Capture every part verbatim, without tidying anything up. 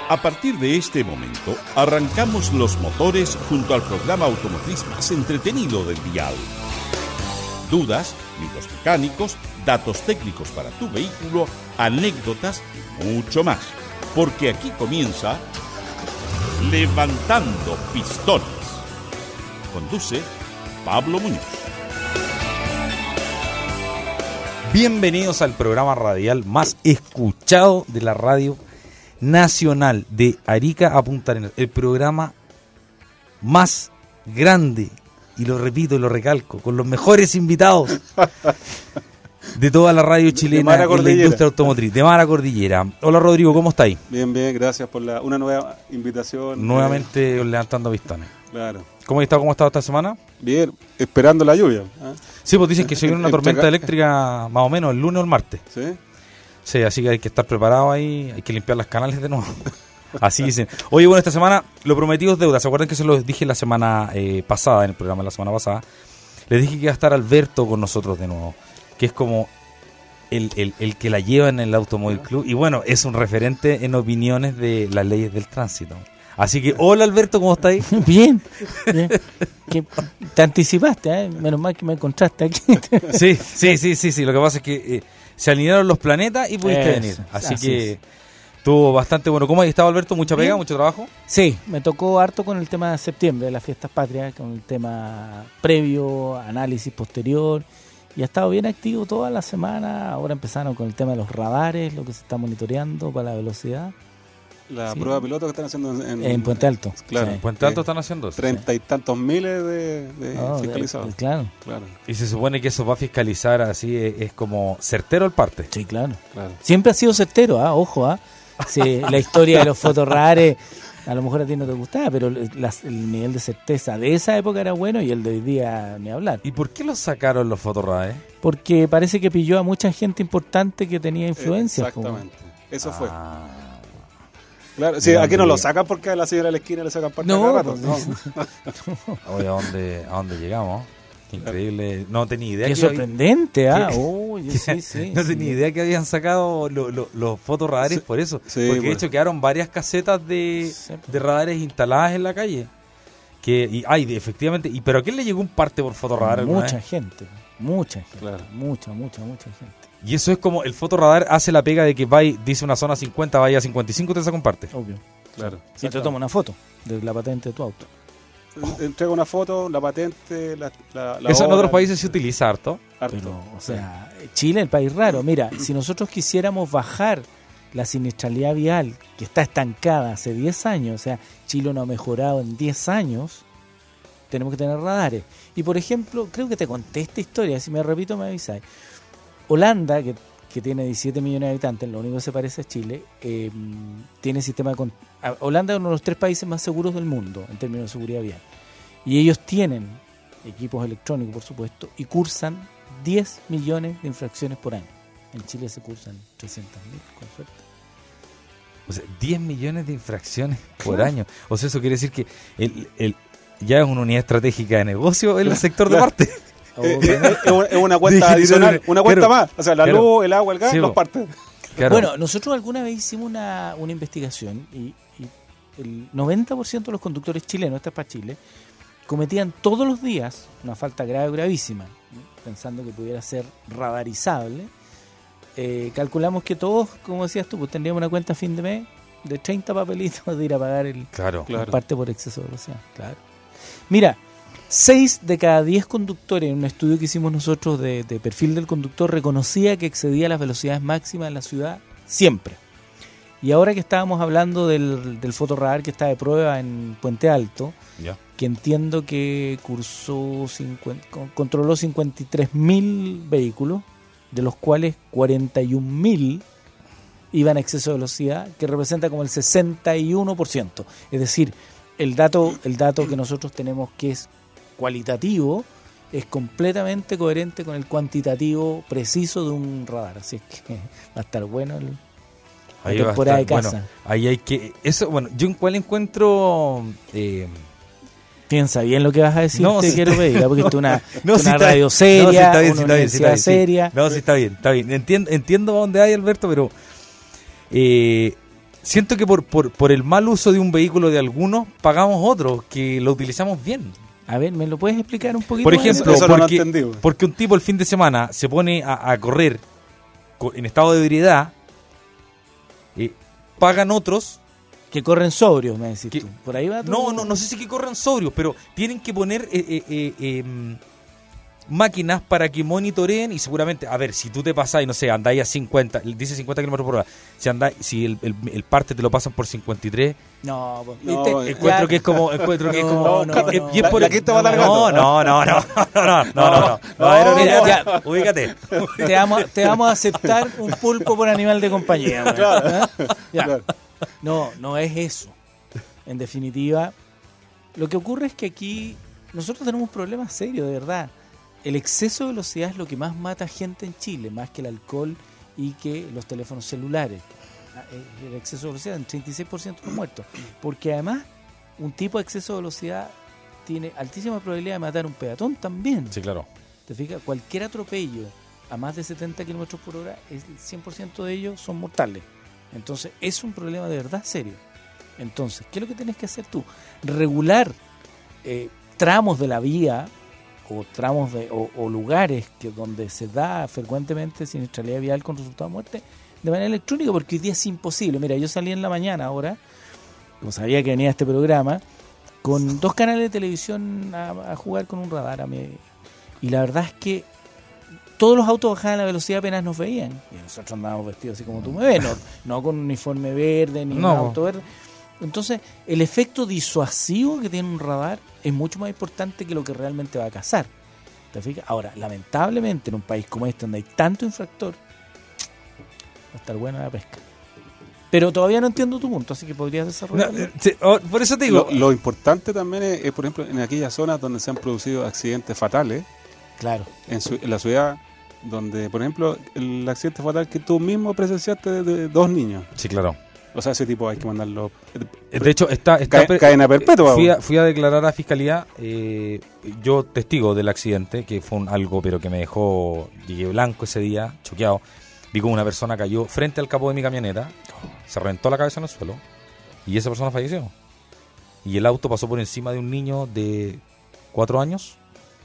A partir de este momento, arrancamos los motores junto al programa automotriz más entretenido del dial. Dudas, mitos mecánicos, datos técnicos para tu vehículo, anécdotas y mucho más. Porque aquí comienza Levantando Pistones. Conduce Pablo Muñoz. Bienvenidos al programa radial más escuchado de la radio nacional, de Arica a Punta Arenas, el programa más grande, y lo repito y lo recalco, con los mejores invitados de toda la radio chilena en la industria automotriz, de Mara Cordillera. Hola Rodrigo, ¿cómo estáis? Bien, bien, gracias por la, una nueva invitación. Nuevamente eh, levantando pistones. Claro. ¿Cómo has estado? ¿Cómo has estado esta semana? Bien, esperando la lluvia. ¿eh? Sí, pues dicen que se viene una tormenta eléctrica más o menos el lunes o el martes. ¿Sí? Sí, así que hay que estar preparado ahí, hay que limpiar las canales de nuevo. Así dicen. Oye, bueno, esta semana lo prometido es deuda. ¿Se acuerdan que se lo dije la semana eh, pasada, en el programa de la semana pasada? Les dije que iba a estar Alberto con nosotros de nuevo, que es como el, el, el que la lleva en el Automóvil Club. Y bueno, es un referente en opiniones de las leyes del tránsito. Así que, hola Alberto, ¿cómo estáis? Bien, bien. Que te anticipaste, ¿eh? Menos mal que me encontraste aquí. Sí, sí, sí, sí, sí. Lo que pasa es que eh, se alinearon los planetas y pudiste Eso, venir. Así, así que es. estuvo bastante bueno. ¿Cómo has estado, Alberto? ¿Mucha pega, Bien. mucho trabajo? Sí, me tocó harto con el tema de septiembre, de las fiestas patrias, con el tema previo, análisis posterior. Y ha estado bien activo toda la semana. Ahora empezaron con el tema de los radares, lo que se está monitoreando para la velocidad. La Sí. prueba piloto que están haciendo en, En Puente Alto. Claro. Sí. En Puente Alto están haciendo eso. Treinta y tantos miles de, de No, fiscalizados. de- claro, Claro, Y se supone que eso va a fiscalizar así, es, es como certero el parte. sí, claro. claro. Siempre ha sido certero, ¿ah? Ojo, ¿ah? Sí, la historia de los fotorradares, a lo mejor a ti no te gustaba, pero las- el nivel de certeza de esa época era bueno y el de hoy día ni hablar. ¿Y por qué los sacaron los fotorradares? Porque parece que pilló a mucha gente importante que tenía influencia. Exactamente. Eso fue. Ah. Claro, sí, ¿De aquí no dónde lo llega? sacan porque a la señora de la esquina le sacan parte No, cada rato. pues, No. Oye, ¿a dónde, ¿a dónde llegamos? Qué increíble. No tenía idea. Qué que sorprendente, ¿ah? ¿Qué? Oye, sí, sí. había- no sí. tenía idea que habían sacado lo- lo- los fotorradares Sí, por eso. sí, Porque de pues. hecho quedaron varias casetas de, Sí, pues. de radares instaladas en la calle. Que, y, ay, de- efectivamente. ¿Y pero a quién le llegó un parte por fotorradar alguna Mucha vez? gente, mucha gente. Claro. Mucha, mucha, mucha gente. Y eso es como el fotorradar hace la pega de que va y dice una zona cincuenta, vaya a cincuenta y cinco, te saca un parte. Obvio. Claro. Y te toma una foto de la patente de tu auto. Entrega una foto, la patente, la, la, la Eso en hora, otros países se utiliza harto. harto. Pero, o sea, Chile es el país raro. Mira, si nosotros quisiéramos bajar la siniestralidad vial, que está estancada hace diez años, o sea, Chile no ha mejorado en diez años, tenemos que tener radares. Y, por ejemplo, creo que te conté esta historia, si me repito me avisáis. Holanda, que, que tiene diecisiete millones de habitantes, lo único que se parece a Chile, eh, tiene sistema de... Con- a- Holanda es uno de los tres países más seguros del mundo en términos de seguridad vial. Y ellos tienen equipos electrónicos, por supuesto, y cursan diez millones de infracciones por año. En Chile se cursan trescientas mil, con suerte. O sea, diez millones de infracciones por año. O sea, eso quiere decir que el, el, ya es una unidad estratégica de negocio en el sector de Claro. parte. Eh, eh, eh, es una- es una cuenta Dije, adicional, una cuenta claro, más. O sea, la claro. luz, el agua, el gas, Sí, dos bo. partes. Claro. Bueno, nosotros alguna vez hicimos una, una investigación y, y el noventa por ciento de los conductores chilenos, esta es para Chile, cometían todos los días una falta grave o gravísima, ¿no? Pensando que pudiera ser radarizable. Eh, calculamos que todos, como decías tú, pues tendríamos una cuenta a fin de mes de treinta papelitos de ir a pagar el, claro. Claro. parte por exceso de velocidad. Claro. Mira, seis de cada diez conductores en un estudio que hicimos nosotros de, de perfil del conductor reconocía que excedía las velocidades máximas en la ciudad siempre. Y ahora que estábamos hablando del, del fotorradar que está de prueba en Puente Alto, Ya. que entiendo que cursó cincuenta, con- controló cincuenta y tres mil vehículos, de los cuales cuarenta y un mil iban a exceso de velocidad, que representa como el sesenta y uno por ciento. Es decir, el dato, el dato que nosotros tenemos que es cualitativo es completamente coherente con el cuantitativo preciso de un radar. Así es que va a estar bueno el, la Ahí va a temporada estar, de casa. bueno, ahí hay que... Eso, bueno, yo en cuál encuentro... Eh, Piensa bien lo que vas a decir, No, te sí quiero está- pedir, ¿ah? porque esto es una, no, es sí una está- radio no, sí seria, está bien, sí una está bien, sí está universidad bien, sí. seria. No, sí está bien, está bien. Entiendo, entiendo a dónde hay, Alberto, pero... Eh, siento que por, por, por el mal uso de un vehículo de algunos, pagamos otros que lo utilizamos bien. A ver, ¿me lo puedes explicar un poquito Por más? ejemplo, Eso no lo porque, entendí. porque un tipo el fin de semana se pone a, a correr co- en estado de ebriedad, eh, pagan otros. Que corren sobrios, me decís Que- tú. Por ahí va tu- No, no, no sé si que corran sobrios, pero tienen que poner eh, eh, eh, eh, máquinas para que monitoreen y seguramente, a ver, si tú te pasás y no sé, andáis a cincuenta, dice cincuenta kilómetros por hora, si andáis, si el, el, el parte te lo pasan por cincuenta y tres, No, pues, No, ¿viste? encuentro Ya- que es como, encuentro que es No, como, no, que- no. y es por La el- quinta pata al no, gato. no, no, no, no, no, no, no, no, no, a ver, No, mira, no. ya, ubícate. Te vamos, te vamos a aceptar un pulpo por animal de compañía. güey. ¿Ah? Ya. Claro. No, no es eso. En definitiva, lo que ocurre es que aquí nosotros tenemos un problema serio, de verdad. El exceso de velocidad es lo que más mata gente en Chile, más que el alcohol y que los teléfonos celulares. El exceso de velocidad, en treinta y seis por ciento de los muertos. Porque además, un tipo de exceso de velocidad tiene altísima probabilidad de matar a un peatón también. Sí, claro. ¿Te fijas? Cualquier atropello a más de setenta kilómetros por hora, el cien por ciento de ellos son mortales. Entonces, es un problema de verdad serio. Entonces, ¿qué es lo que tienes que hacer tú? Regular eh, tramos de la vía o tramos de, o, o lugares que donde se da frecuentemente siniestralidad vial con resultado de muerte de manera electrónica, porque hoy día es imposible. Mira, yo salí en la mañana ahora, como sabía que venía este programa, con dos canales de televisión a, a jugar con un radar a mi, y la verdad es que todos los autos bajaban la velocidad apenas nos veían. Y nosotros andábamos vestidos así como tú me ves, no, no con un uniforme verde ni No. un auto verde. Entonces, el efecto disuasivo que tiene un radar es mucho más importante que lo que realmente va a cazar. ¿Te fijas? Ahora, lamentablemente, en un país como este, donde hay tanto infractor, va a estar buena la pesca. Pero todavía no entiendo tu punto, así que podrías No, desarrollarlo. eh, sí, oh, por eso te digo, Lo, lo importante también es, es, por ejemplo, en aquellas zonas donde se han producido accidentes fatales, Claro. en, su- en la ciudad, donde, por ejemplo, el accidente fatal que tú mismo presenciaste de, de dos niños. sí, claro. O sea, ese tipo hay que mandarlo. Eh, De hecho, está, está Ca- pre- cadena perpetua. Fui a, fui a declarar a fiscalía, eh, yo testigo del accidente, que fue un, algo, pero que me dejó, llegué blanco ese día, choqueado. Vi como una persona cayó frente al capó de mi camioneta, se reventó la cabeza en el suelo, y esa persona falleció. Y el auto pasó por encima de un niño de cuatro años,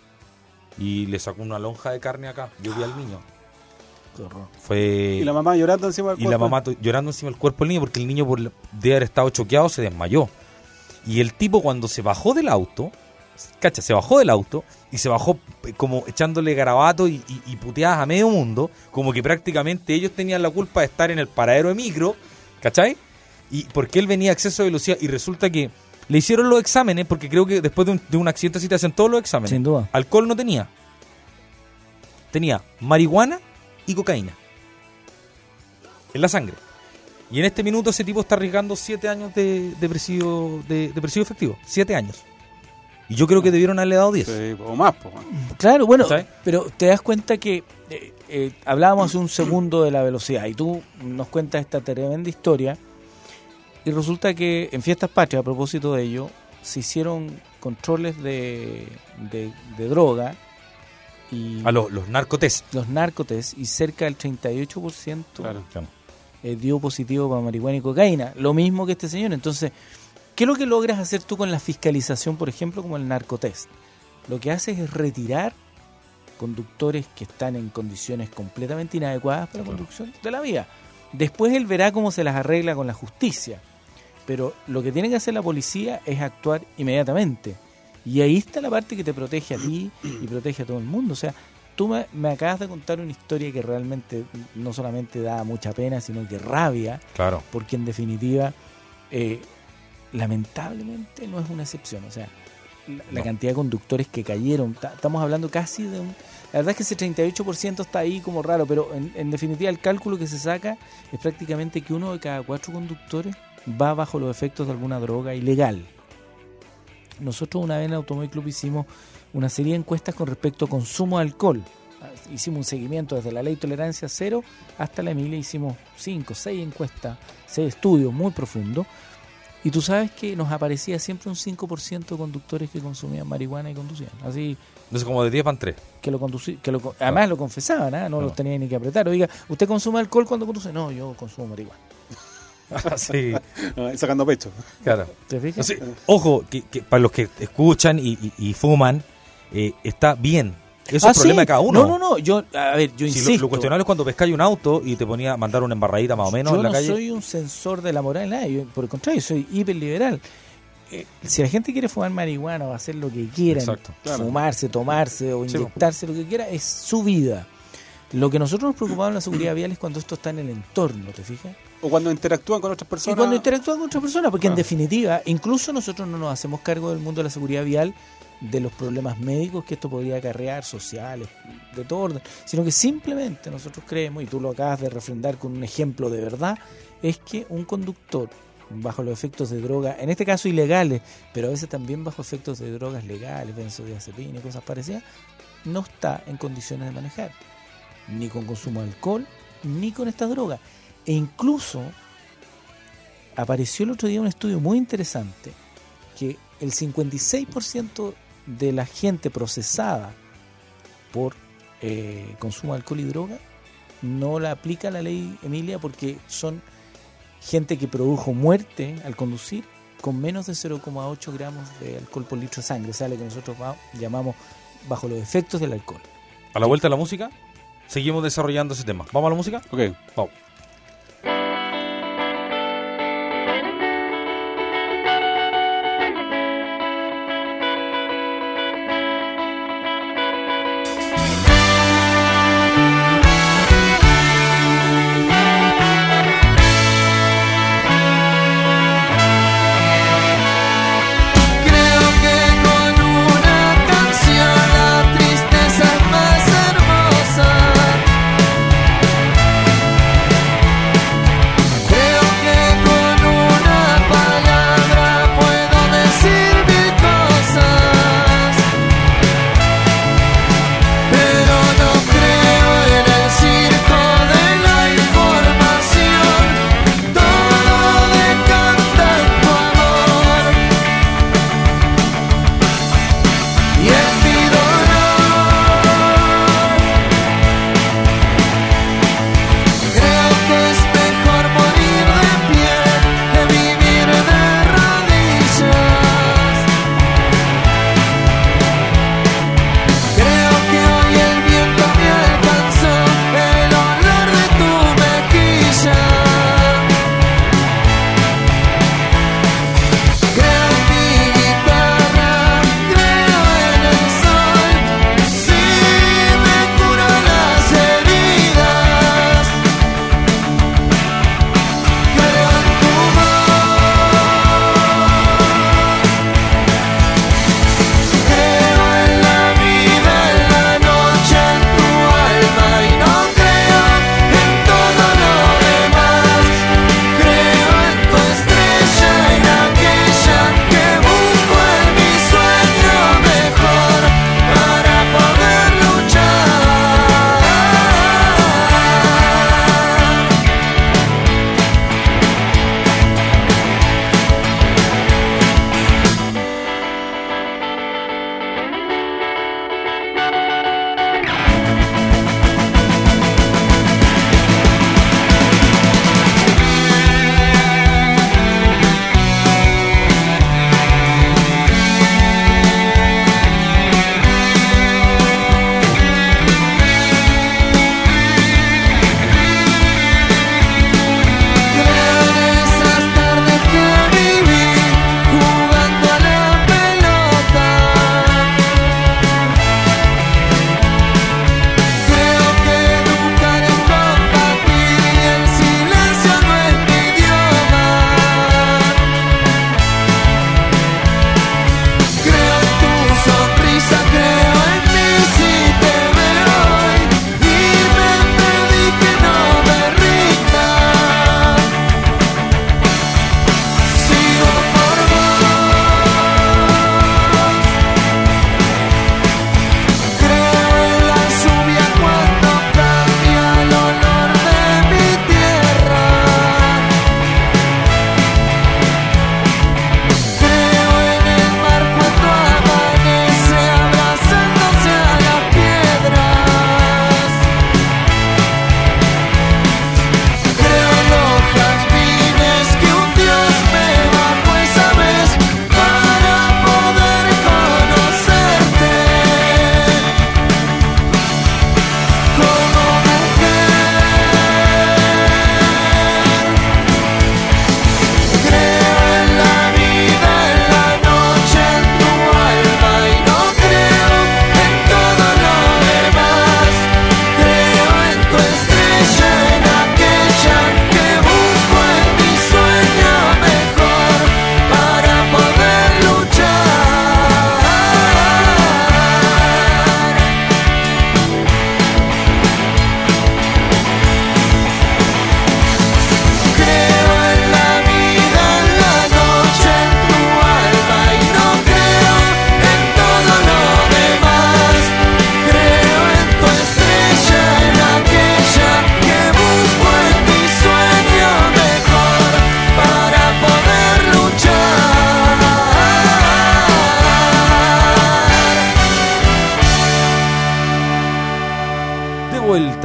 y le sacó una lonja de carne acá. Yo vi al niño. Qué horror. Fue... Y la mamá llorando encima del Y la cuerpo. mamá to- llorando encima del cuerpo del niño porque el niño por la- de haber estado choqueado se desmayó. Y el tipo cuando se bajó del auto, cacha, se bajó del auto y se bajó eh, como echándole garabatos y, y, y puteadas a medio mundo, como que prácticamente ellos tenían la culpa de estar en el paradero de micro, ¿cachai? Y porque él venía a exceso de velocidad y resulta que le hicieron los exámenes, porque creo que después de un, de un accidente así te hacen todos los exámenes. Sin duda. Alcohol no tenía. Tenía marihuana y cocaína en la sangre. Y en este minuto ese tipo está arriesgando siete años de, de presidio de, de presidio efectivo. Siete años. Y yo creo que debieron haberle dado diez. Sí, o más, pues. Claro, bueno, ¿Sabes? pero te das cuenta que eh, eh, hablábamos hace un segundo de la velocidad y tú nos cuentas esta tremenda historia y resulta que en Fiestas Patrias, a propósito de ello, se hicieron controles de, de, de droga y A los, los narcotest. los narcotes y cerca del treinta y ocho por ciento Claro. eh, dio positivo para marihuana y cocaína, lo mismo que este señor. Entonces, ¿qué es lo que logras hacer tú con la fiscalización, por ejemplo, como el narcotest? Lo que haces es retirar conductores que están en condiciones completamente inadecuadas para la conducción de la vía. Después él verá cómo se las arregla con la justicia. Pero lo que tiene que hacer la policía es actuar inmediatamente. Y ahí está la parte que te protege a ti y protege a todo el mundo. O sea, tú me, me acabas de contar una historia que realmente no solamente da mucha pena, sino que rabia, Claro. porque en definitiva, eh, lamentablemente no es una excepción. O sea, la, la No. cantidad de conductores que cayeron, ta- estamos hablando casi de un... La verdad es que ese treinta y ocho por ciento está ahí como raro, pero en, en definitiva el cálculo que se saca es prácticamente que uno de cada cuatro conductores va bajo los efectos de alguna droga ilegal. Nosotros una vez en Automóvil Club hicimos una serie de encuestas con respecto a consumo de alcohol. Hicimos un seguimiento desde la ley tolerancia cero hasta la Emilia, hicimos cinco, seis encuestas, seis estudios muy profundos. Y tú sabes que nos aparecía siempre un cinco por ciento de conductores que consumían marihuana y conducían. Así Entonces como de diez van tres. que lo conducí, que lo, además lo confesaban, ¿eh? No Claro. los tenía ni que apretar. Oiga, ¿usted consume alcohol cuando conduce? No, yo consumo marihuana. Sí, Ah, sacando pecho. claro. ¿Te fijas? Sí, ojo, que, que para los que escuchan y, y- y fuman, eh, está bien. Eso Ah, es problema sí. de cada uno. No, no, no. Yo, a ver, yo Si lo, insisto. lo cuestionable es cuando pescáis un auto y te ponía a mandar una embarradita más o menos yo en la no calle. soy un censor de la moral, nada. Yo, por el contrario, soy hiperliberal. Eh, si la gente quiere fumar marihuana o hacer lo que quiera, Exacto. Claro. fumarse, tomarse o Sí, inyectarse, lo que quiera, es su vida. Lo que nosotros nos preocupamos en la seguridad vial es cuando esto está en el entorno, ¿te fijas? O cuando interactúan con otras Y personas. cuando interactúan con otras personas, porque en Ah. definitiva, incluso nosotros no nos hacemos cargo del mundo de la seguridad vial, de los problemas médicos que esto podría acarrear, sociales, de todo orden, sino que simplemente nosotros creemos, y tú lo acabas de refrendar con un ejemplo de verdad, es que un conductor bajo los efectos de drogas, en este caso ilegales, pero a veces también bajo efectos de drogas legales, benzodiazepina y cosas parecidas, no está en condiciones de manejar, ni con consumo de alcohol, ni con estas drogas. E incluso apareció el otro día un estudio muy interesante que el cincuenta y seis por ciento de la gente procesada por eh, consumo de alcohol y droga no la aplica la ley Emilia porque son gente que produjo muerte al conducir con menos de cero coma ocho gramos de alcohol por litro de sangre, o sea, lo que nosotros va- llamamos bajo los efectos del alcohol. A la vuelta de la música, seguimos desarrollando ese tema. ¿Vamos a la música? Ok. Vamos. Creo que con una canción la tristeza es más hermosa.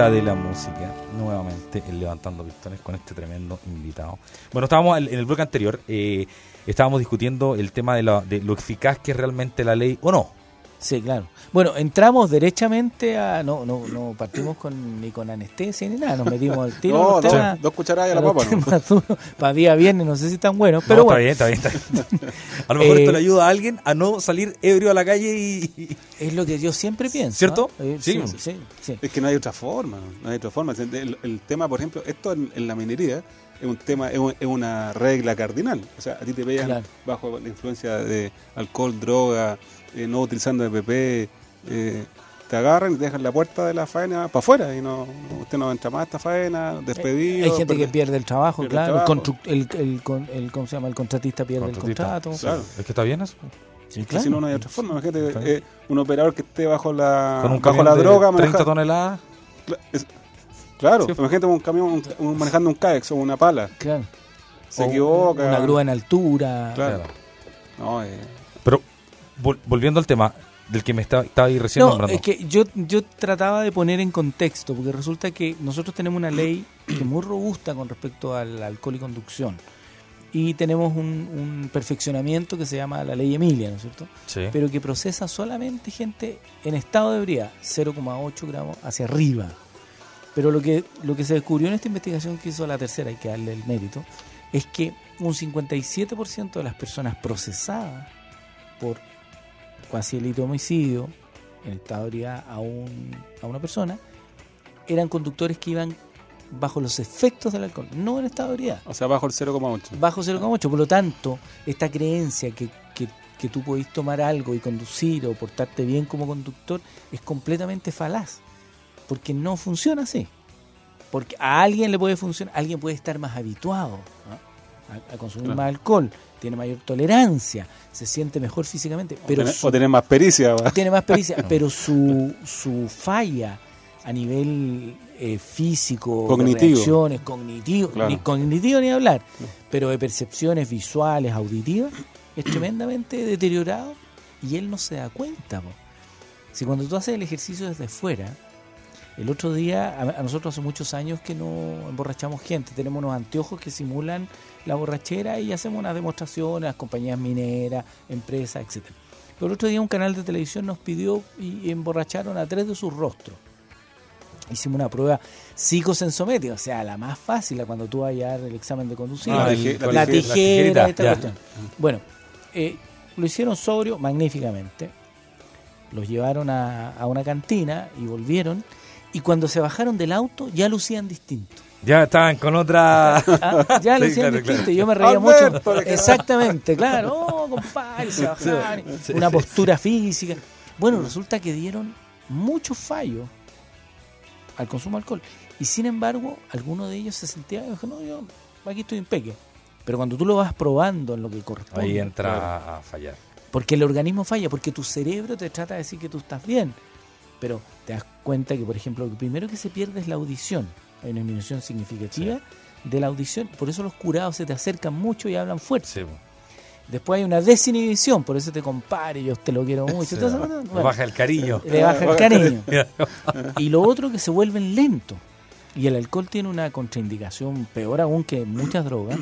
hora de la música, nuevamente el Levantando Pistones con este tremendo invitado. Bueno, estábamos en el bloque anterior, eh, estábamos discutiendo el tema de, la, de lo eficaz que es realmente la ley o no. Sí, claro. Bueno, entramos derechamente a... No no no partimos con ni con anestesia ni nada, nos metimos al tiro. No, los no, temas- dos cucharadas y a la los papa, ¿no? temas duros. Para día viernes, no sé si están buenos, pero No, bueno. está bien, está bien, está bien. A lo mejor Eh, esto le ayuda a alguien a no salir ebrio a la calle y... Es lo que yo siempre pienso. ¿Cierto? ¿no? Eh, Sí. sí, sí, sí. Es que no hay otra forma, no hay otra forma. El, el tema, por ejemplo, esto en, en la minería es un tema, es, un- es una regla cardinal. O sea, a ti te vean Claro. bajo la influencia de alcohol, droga, eh, no utilizando E P P, eh, te agarran y te dejan la puerta de la faena para afuera y no, no- usted no entra más a esta faena, despedido. Hay gente que perde- pierde el trabajo, pierde el claro. trabajo. El, constru- el, el, con- el- ¿cómo se llama? El contratista pierde Contratista. el contrato. Claro. Es que está bien eso. Sí, Que claro. si no, no hay otra forma. Imagínate Está eh, un operador que esté bajo la, Con un bajo camión la de droga, treinta maneja- toneladas. Cla- es- Claro, Sí. imagínate un camión un- un- manejando un kayak o una pala. Claro. Se O equivoca. Una grúa en altura. Claro. Claro. No, eh, Pero vol- volviendo al tema del que me estaba, estaba ahí recién No, nombrando. es que yo, yo trataba de poner en contexto, porque resulta que nosotros tenemos una ley que es muy robusta con respecto al alcohol y conducción. Y tenemos un, un perfeccionamiento que se llama la ley Emilia, ¿no es cierto? Sí. Pero que procesa solamente gente en estado de ebriedad, cero coma ocho gramos hacia arriba. Pero lo que, lo que se descubrió en esta investigación que hizo la tercera, hay que darle el mérito, es que un cincuenta y siete por ciento de las personas procesadas por cuasi delito de homicidio en estado de ebriedad a, un, a una persona eran conductores que iban bajo los efectos del alcohol, no en estado de ebriedad, o sea, bajo el cero coma ocho. bajo cero coma ocho. Por lo tanto, esta creencia que, que, que tú podés tomar algo y conducir o portarte bien como conductor es completamente falaz, porque no funciona así. Porque a alguien le puede funcionar, alguien puede estar más habituado, ¿no? a, a consumir Claro. más alcohol, tiene mayor tolerancia, se siente mejor físicamente, pero o, tener, su- o tener más pericia. ¿va? tiene más pericia, pero su, su falla a nivel eh, físico, de Cognitivo. reacciones, cognitivo, Claro. ni cognitivo ni hablar, pero de percepciones visuales, auditivas, es tremendamente deteriorado y él no se da cuenta. Po. Si cuando tú haces el ejercicio desde fuera, el otro día, a, a nosotros hace muchos años que no emborrachamos gente, tenemos unos anteojos que simulan la borrachera y hacemos unas demostraciones, las compañías mineras, empresas, etcétera. Pero el otro día un canal de televisión nos pidió y emborracharon a tres de sus rostros. Hicimos una prueba psicosensométrica, o sea, la más fácil, la cuando tú vayas a dar el examen de conducir, Ah, la, el- tijera, la la tijera, tijera, esta ya. cuestión. Bueno, eh, lo hicieron sobrio, magníficamente. Los llevaron a, a una cantina y volvieron. Y cuando se bajaron del auto, ya lucían distinto. Ya estaban con otra... Ah, ya Sí, lucían claro, distinto. claro. Y yo me reía Alberto, mucho. le quedaba. Exactamente, claro. Oh, compadre, se bajaron. Sí, Una sí. postura física. Bueno, resulta que dieron muchos fallos al consumo de alcohol. Y sin embargo, alguno de ellos se sentía, dijo, no, yo aquí estoy en peque. Pero cuando tú lo vas probando en lo que corresponde, Ahí entra a fallar. porque el organismo falla, porque tu cerebro te trata de decir que tú estás bien. Pero te das cuenta que, por ejemplo, lo primero que se pierde es la audición. Hay una disminución significativa de la audición. Por eso los curados se te acercan mucho y hablan fuerte. Sí, po. Después hay una desinhibición, por eso te compare, yo te lo quiero mucho. Sí, Entonces, no. bueno, Nos baja el cariño. le baja el cariño. Y lo otro que se vuelven lentos. Y el alcohol tiene una contraindicación peor aún que muchas drogas,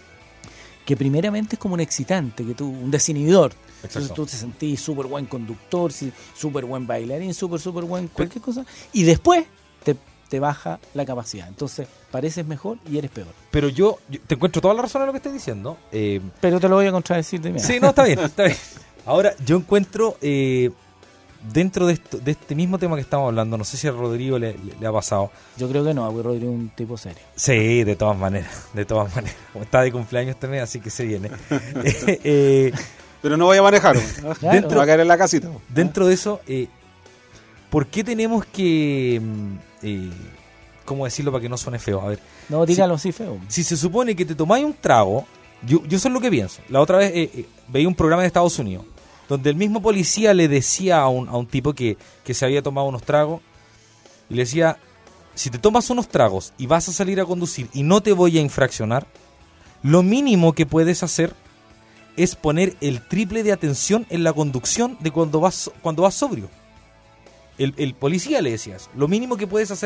que primeramente es como un excitante, que tú, un desinhibidor. Entonces Exacto. tú te sentís súper buen conductor, sí, súper buen bailarín, súper, súper buen cualquier cosa. Y después te, te baja la capacidad. Entonces pareces mejor y eres peor. Pero yo, yo te encuentro toda la razón en lo que estás diciendo. Eh, Pero te lo voy a contradecir de mí. sí, no, está bien, está bien. Ahora, yo encuentro, eh, dentro de, esto, de este mismo tema que estamos hablando, no sé si a Rodrigo le, le- le ha pasado. Yo creo que no, porque Rodrigo es un tipo serio. Sí, de todas maneras, de todas maneras. Como está de cumpleaños también, así que se viene. Eh, eh, Pero no voy a manejar. Claro. Dentro- Va a caer en la casita. dentro de eso, eh, ¿por qué tenemos que... mm, eh, ¿cómo decirlo para que no suene feo? A ver, No, dígalo así feo. si se supone que te tomáis un trago, yo, yo eso es lo que pienso. La otra vez eh, eh, veía un programa de Estados Unidos, donde el mismo policía le decía a un, a un tipo que, que se había tomado unos tragos, y le decía, si te tomas unos tragos y vas a salir a conducir y no te voy a infraccionar, lo mínimo que puedes hacer es poner el triple de atención en la conducción de cuando vas, cuando vas sobrio. El, el policía le decía eso, lo mínimo que puedes hacer.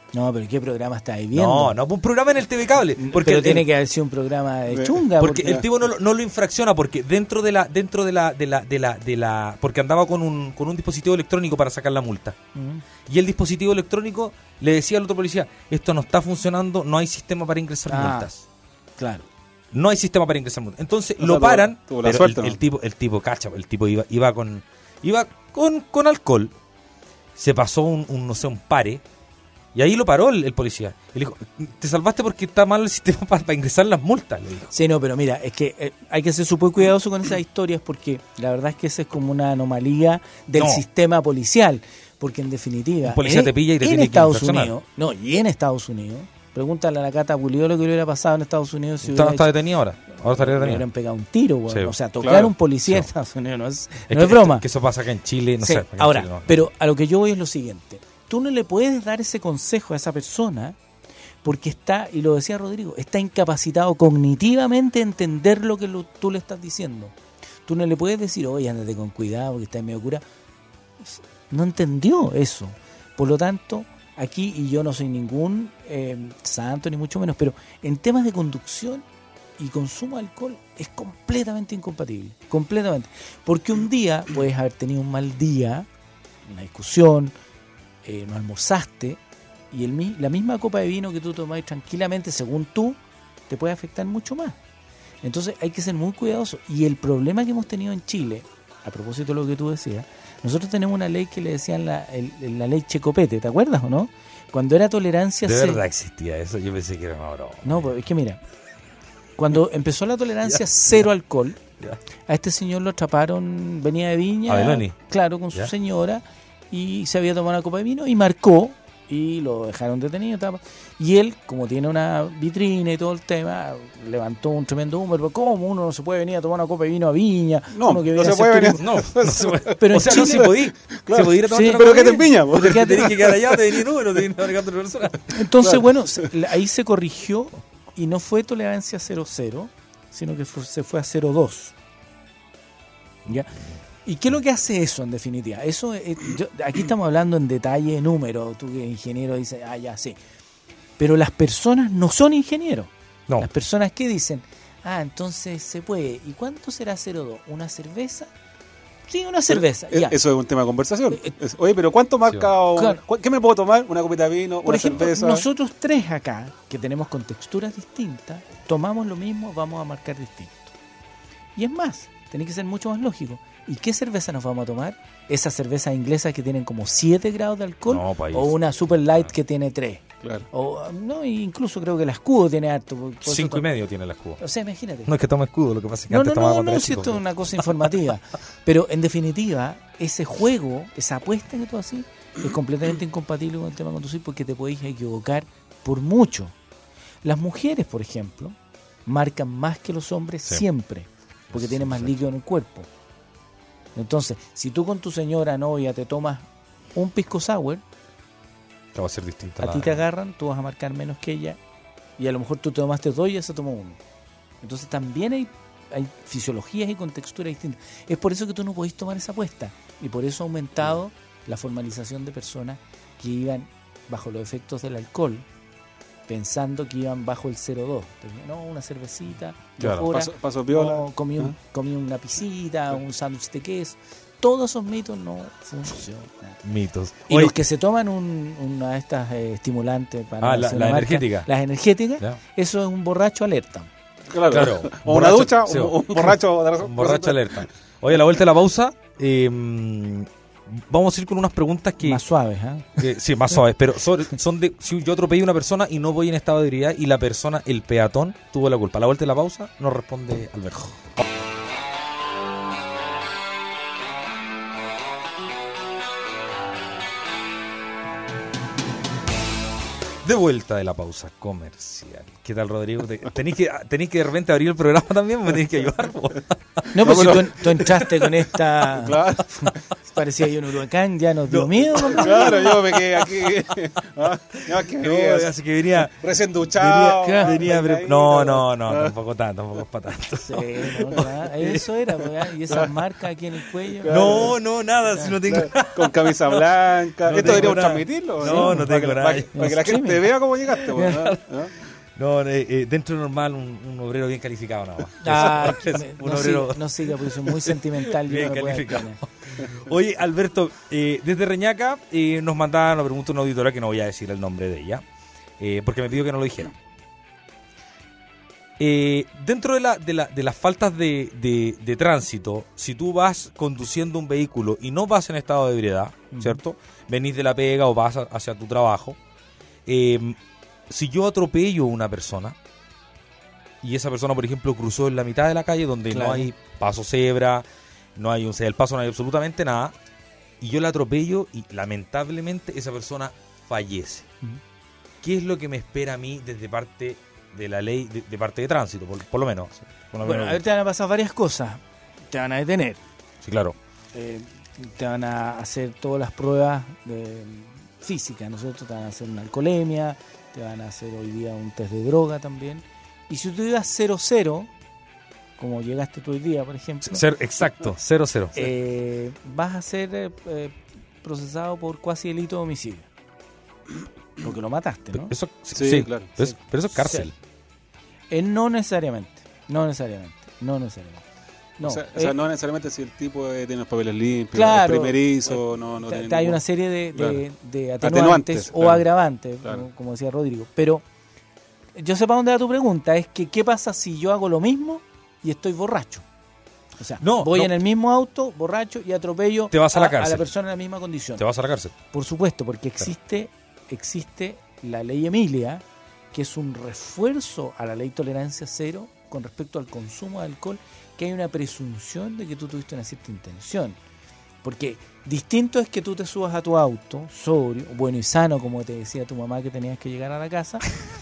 No, pero ¿qué programa estáis viendo? No, no, un programa en el T V Cable. Porque pero el- tiene que haber sido un programa de chunga. Porque porque- el tipo no, lo- no lo infracciona porque dentro de la dentro de la de la de la de la porque andaba con un con un dispositivo electrónico para sacar la multa. Mm. Y el dispositivo electrónico le decía al otro policía, esto no está funcionando, no hay sistema para ingresar Ah. multas. Claro. No hay sistema para ingresar multas. Entonces O sea, lo tuvo- paran, tuvo la pero suerte, el, ¿no? el tipo el tipo cacha, el tipo iba iba con iba con con alcohol. Se pasó un, un no sé, un pare. Y ahí lo paró el, el policía. Y le dijo, te salvaste porque está mal el sistema para, para ingresar las multas, le dijo. Sí, no, pero mira, es que eh, hay que ser súper cuidadoso con esas historias porque la verdad es que esa es como una anomalía del No. sistema policial. Porque en definitiva, Un policía en, te pilla y te en tiene que Estados infraccionar. Unidos, no, y en Estados Unidos, pregúntale a la Cata Pulido lo que hubiera pasado en Estados Unidos si Está, hubiera está hecho- detenido ahora. Ahora estaría le detenido. hubieran pegado un tiro, güey. Sí. O sea, tocar Claro. a un policía en Sí. Estados Unidos no es, Es no que, es broma. Que eso pasa acá en Chile, no Sí, sé. acá en ahora, Chile no. pero a lo que yo voy es lo siguiente. Tú no le puedes dar ese consejo a esa persona porque está, y lo decía Rodrigo, está incapacitado cognitivamente a entender lo que lo- tú le estás diciendo. Tú no le puedes decir, oye, ándate con cuidado porque está en medio cura. No entendió eso. Por lo tanto, aquí, y yo no soy ningún eh, santo ni mucho menos, pero en temas de conducción y consumo de alcohol es completamente incompatible, completamente. Porque un día puedes haber tenido un mal día, una discusión, eh, no almorzaste, y el, mi- la misma copa de vino que tú tomás tranquilamente, según tú, te puede afectar mucho más. Entonces hay que ser muy cuidadosos. Y el problema que hemos tenido en Chile, a propósito de lo que tú decías, nosotros tenemos una ley que le decían la, el- la ley Checopete, ¿te acuerdas o no? Cuando era tolerancia De cero. verdad existía eso, yo pensé que era una broma. No, pues es que mira, cuando empezó la tolerancia cero alcohol, Ya. a este señor lo atraparon, venía de Viña, ¿A Beloni? claro, con su Ya. señora, y se había tomado una copa de vino y marcó, y lo dejaron detenido. tapa. Y él, como tiene una vitrina y todo el tema, levantó un tremendo humo. Pero ¿cómo uno no se puede venir a tomar una copa de vino a Viña? No, Uno que no viene se a hacer puede turismo. venir. No, no se puede. Pero o en sea, no Chile- se podía. Se podía ir a tomar Sí, otra pero cosa que te bien. empiña, po. Porque te tenías que quedar allá, te venía en Uber, te venía manejando otra persona. Entonces, Claro. bueno, se- la- ahí se corrigió y no fue tolerancia cero cero, sino que fue- se fue a cero dos. ¿Ya? ¿Y qué es lo que hace eso en definitiva? Eso es- yo- aquí estamos hablando en detalle de números. Tú que eres ingeniero dices, ah, ya, sí. Pero las personas no son ingenieros. No. Las personas que dicen, ah, entonces se puede. ¿Y cuánto será cero dos? ¿Una cerveza? Sí, una cerveza. Eh, ya. Eso es un tema de conversación. Eh, eh, Es, Oye, pero ¿cuánto marca? o- Claro. cu- ¿Qué me puedo tomar? ¿Una copita de vino? Por ¿Una ejemplo, cerveza? nosotros tres acá, que tenemos con texturas distintas, tomamos lo mismo, vamos a marcar distinto. Y es más, tiene que ser mucho más lógico. ¿Y qué cerveza nos vamos a tomar? Esas cervezas inglesas que tienen como siete grados de alcohol, No, país. o una super light que tiene tres. Claro. O no, incluso creo que la escudo tiene harto. por- por eso Cinco y to- medio tiene la escudo. O sea, imagínate. No es que tome escudo, lo que pasa es que No, antes no, tomaba no, cuando no, era si chico. esto es una cosa informativa. Pero en definitiva, ese juego, esa apuesta que tú haces, es completamente incompatible con el tema de conducir porque te podéis equivocar por mucho. Las mujeres, por ejemplo, marcan más que los hombres Sí. siempre, porque Sí, tienen más sí. líquido en el cuerpo. Entonces, si tú con tu señora novia te tomas un pisco sour, Que va a ser distinta. a la- ti te agarran, tú vas a marcar menos que ella, y a lo mejor tú te tomaste dos y ella se tomó uno. Entonces también hay, hay fisiologías y contexturas distintas. Es por eso que tú no podés tomar esa apuesta, y por eso ha aumentado la formalización de personas que iban bajo los efectos del alcohol, pensando que iban bajo el cero dos. No, una cervecita, Claro. dos horas, Paso, paso piola. no, comí, un, ¿Ah? comí una pisita, un sándwich de queso. Todos esos mitos no funcionan. Mitos. Y Oye, los que se toman un, una de estas eh, estimulantes para Ah, la- hacer la una marca, energética. las energéticas, ya. eso es un borracho alerta. Claro. Claro. O una Borracho, ducha, sí, un, un borracho. de- Un borracho alerta. Oye, a la vuelta de la pausa, eh, vamos a ir con unas preguntas que... Más suaves, ¿ah? que- sí, más suaves, pero son, son de... Si yo atropellé a una persona y no voy en estado de ebriedad y la persona, el peatón, tuvo la culpa. A la vuelta de la pausa nos responde Alberto. De vuelta de la pausa comercial. ¿Qué tal, Rodrigo? Te- ¿Tenéis que, tenéis que de repente abrir el programa también? ¿Me tenéis que ayudar? po? No, pues pero- si tú, tú entraste con esta... Claro. Parecía ahí un huracán, ya nos dio miedo. Claro, yo me quedé aquí. Ah, no, que No, venía, así que venía... recién duchado. venía- venía venía pre- ahí, no, pero- no, no, Ah. tampoco tanto, tampoco es para tanto. Sí, no, claro, eso era, pues, ¿ah? Y esas marcas aquí en el cuello. No, no, nada, si no tengo... Con camisa blanca. No Esto tengo deberíamos nada. transmitirlo. No, no Para tengo que- nada. Para que, para que la gente Streaming. vea cómo llegaste. pues, ¿no? ¿no? No, eh, eh, dentro de normal, un, un obrero bien calificado nada más. Ah, Eso, que es me- un no, obrero siga, no siga, porque soy muy sentimental. Yo bien no lo puedo calificado. tener. Oye, Alberto, eh, desde Reñaca eh, nos mandaba, nos pregunta una auditora que no voy a decir el nombre de ella, eh, porque me pidió que no lo dijera. Eh, dentro de, la, de, la, de las faltas de, de, de tránsito, si tú vas conduciendo un vehículo y no vas en estado de ebriedad, Ujú. ¿cierto? Venís de la pega o vas a- hacia tu trabajo, eh, si yo atropello a una persona y esa persona, por ejemplo, cruzó en la mitad de la calle donde Claro. no hay paso cebra, no hay un ceda del paso, no hay absolutamente nada, y yo la atropello y lamentablemente esa persona fallece. Ujú. ¿Qué es lo que me espera a mí desde parte de la ley, de, de parte de tránsito, por, por lo menos? Por lo Bueno, menos- a ver, te van a pasar varias cosas. Te van a detener. sí, claro. eh, te van a hacer todas las pruebas de física, ¿no es cierto? Te van a hacer una alcoholemia, te van a hacer hoy día un test de droga también. Y si tú ibas cero cero, como llegaste tú hoy día, por ejemplo, Ser exacto, cero cero. eh, vas a ser eh, eh, procesado por cuasi delito de homicidio. Porque lo mataste, ¿no? Eso, Sí, sí, claro. Pero, es- pero eso es cárcel. Eh, no necesariamente, no necesariamente, no necesariamente. No, o sea, o sea, eh, no necesariamente si el tipo eh, tiene los papeles limpios, Claro. es primerizo, no, no Te- tiene te hay ningún- una serie de, de- Claro. de atenuantes, Atenuantes, o claro. agravantes, Claro. como, como decía Rodrigo. Pero yo sé para dónde va tu pregunta, es que ¿qué pasa si yo hago lo mismo y estoy borracho? O sea, No, voy no. en el mismo auto, borracho, y atropello Te vas a la a cárcel. la persona en la misma condición. Te vas a la cárcel. Por supuesto, porque existe, existe la ley Emilia, que es un refuerzo a la ley tolerancia cero con respecto al consumo de alcohol, que hay una presunción de que tú tuviste una cierta intención. Porque distinto es que tú te subas a tu auto, sobrio, bueno y sano, como te decía tu mamá que tenías que llegar a la casa,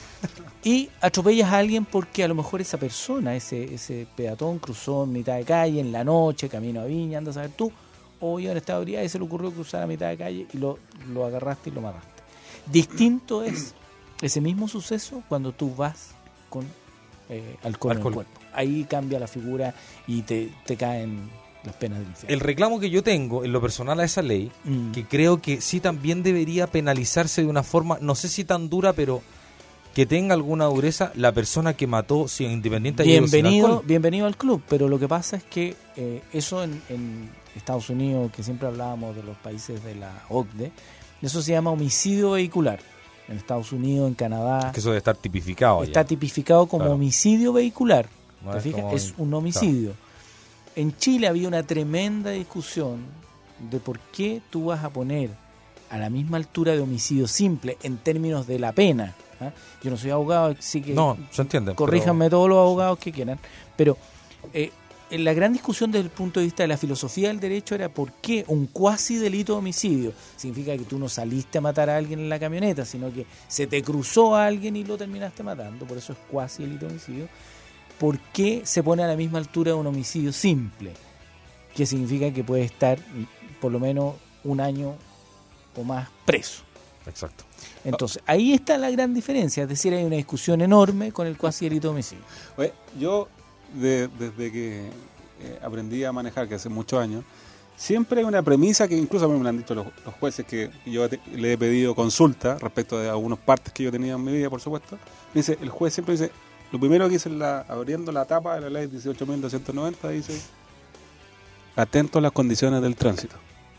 y atropellas a alguien porque a lo mejor esa persona, ese, ese peatón cruzó en mitad de calle, en la noche, camino a Viña, andas a ver tú, o iba en estado de ebriedad y se le ocurrió cruzar a mitad de calle y lo, lo agarraste y lo mataste. Distinto es ese mismo suceso cuando tú vas con eh, alcohol, en Alcohol. el cuerpo. Ahí cambia la figura y te, te caen las penas del infierno. El reclamo que yo tengo en lo personal a esa ley, Mm. que creo que sí también debería penalizarse de una forma, no sé si tan dura, pero que tenga alguna dureza la persona que mató, si independiente haya ido sin Bienvenido, alcohol. bienvenido al club, pero lo que pasa es que eh, eso en, en Estados Unidos, que siempre hablábamos de los países de la O C D E, eso se llama homicidio vehicular. En Estados Unidos, en Canadá, Que eso debe estar tipificado allá. está tipificado como Claro. homicidio vehicular. No ¿Te es fijas? como- Es un homicidio. En Chile había una tremenda discusión de por qué tú vas a poner a la misma altura de homicidio simple en términos de la pena. ¿ah? Yo no soy abogado, así que No, se entiende. corríjanme todos los abogados que quieran, pero eh, en la gran discusión desde el punto de vista de la filosofía del derecho era por qué un cuasi delito de homicidio significa que tú no saliste a matar a alguien en la camioneta, sino que se te cruzó a alguien y lo terminaste matando, por eso es cuasi delito de homicidio. ¿Por qué se pone a la misma altura de un homicidio simple? Que significa que puede estar mm, por lo menos un año o más preso. pero- Exacto. Entonces, ahí está la gran diferencia, es decir, hay una discusión enorme con el cuasi delito de homicidio. Oye, yo, de- desde que eh, aprendí a manejar, que hace muchos años, siempre hay una premisa que incluso a mí me lo han dicho los, los jueces, que yo te- le he pedido consulta respecto de algunas partes que yo tenía en mi vida, por supuesto. Me dice, el juez siempre dice, lo primero que dice en la, abriendo la tapa de la ley dieciocho mil doscientos noventa, dice, atento a las condiciones del tránsito.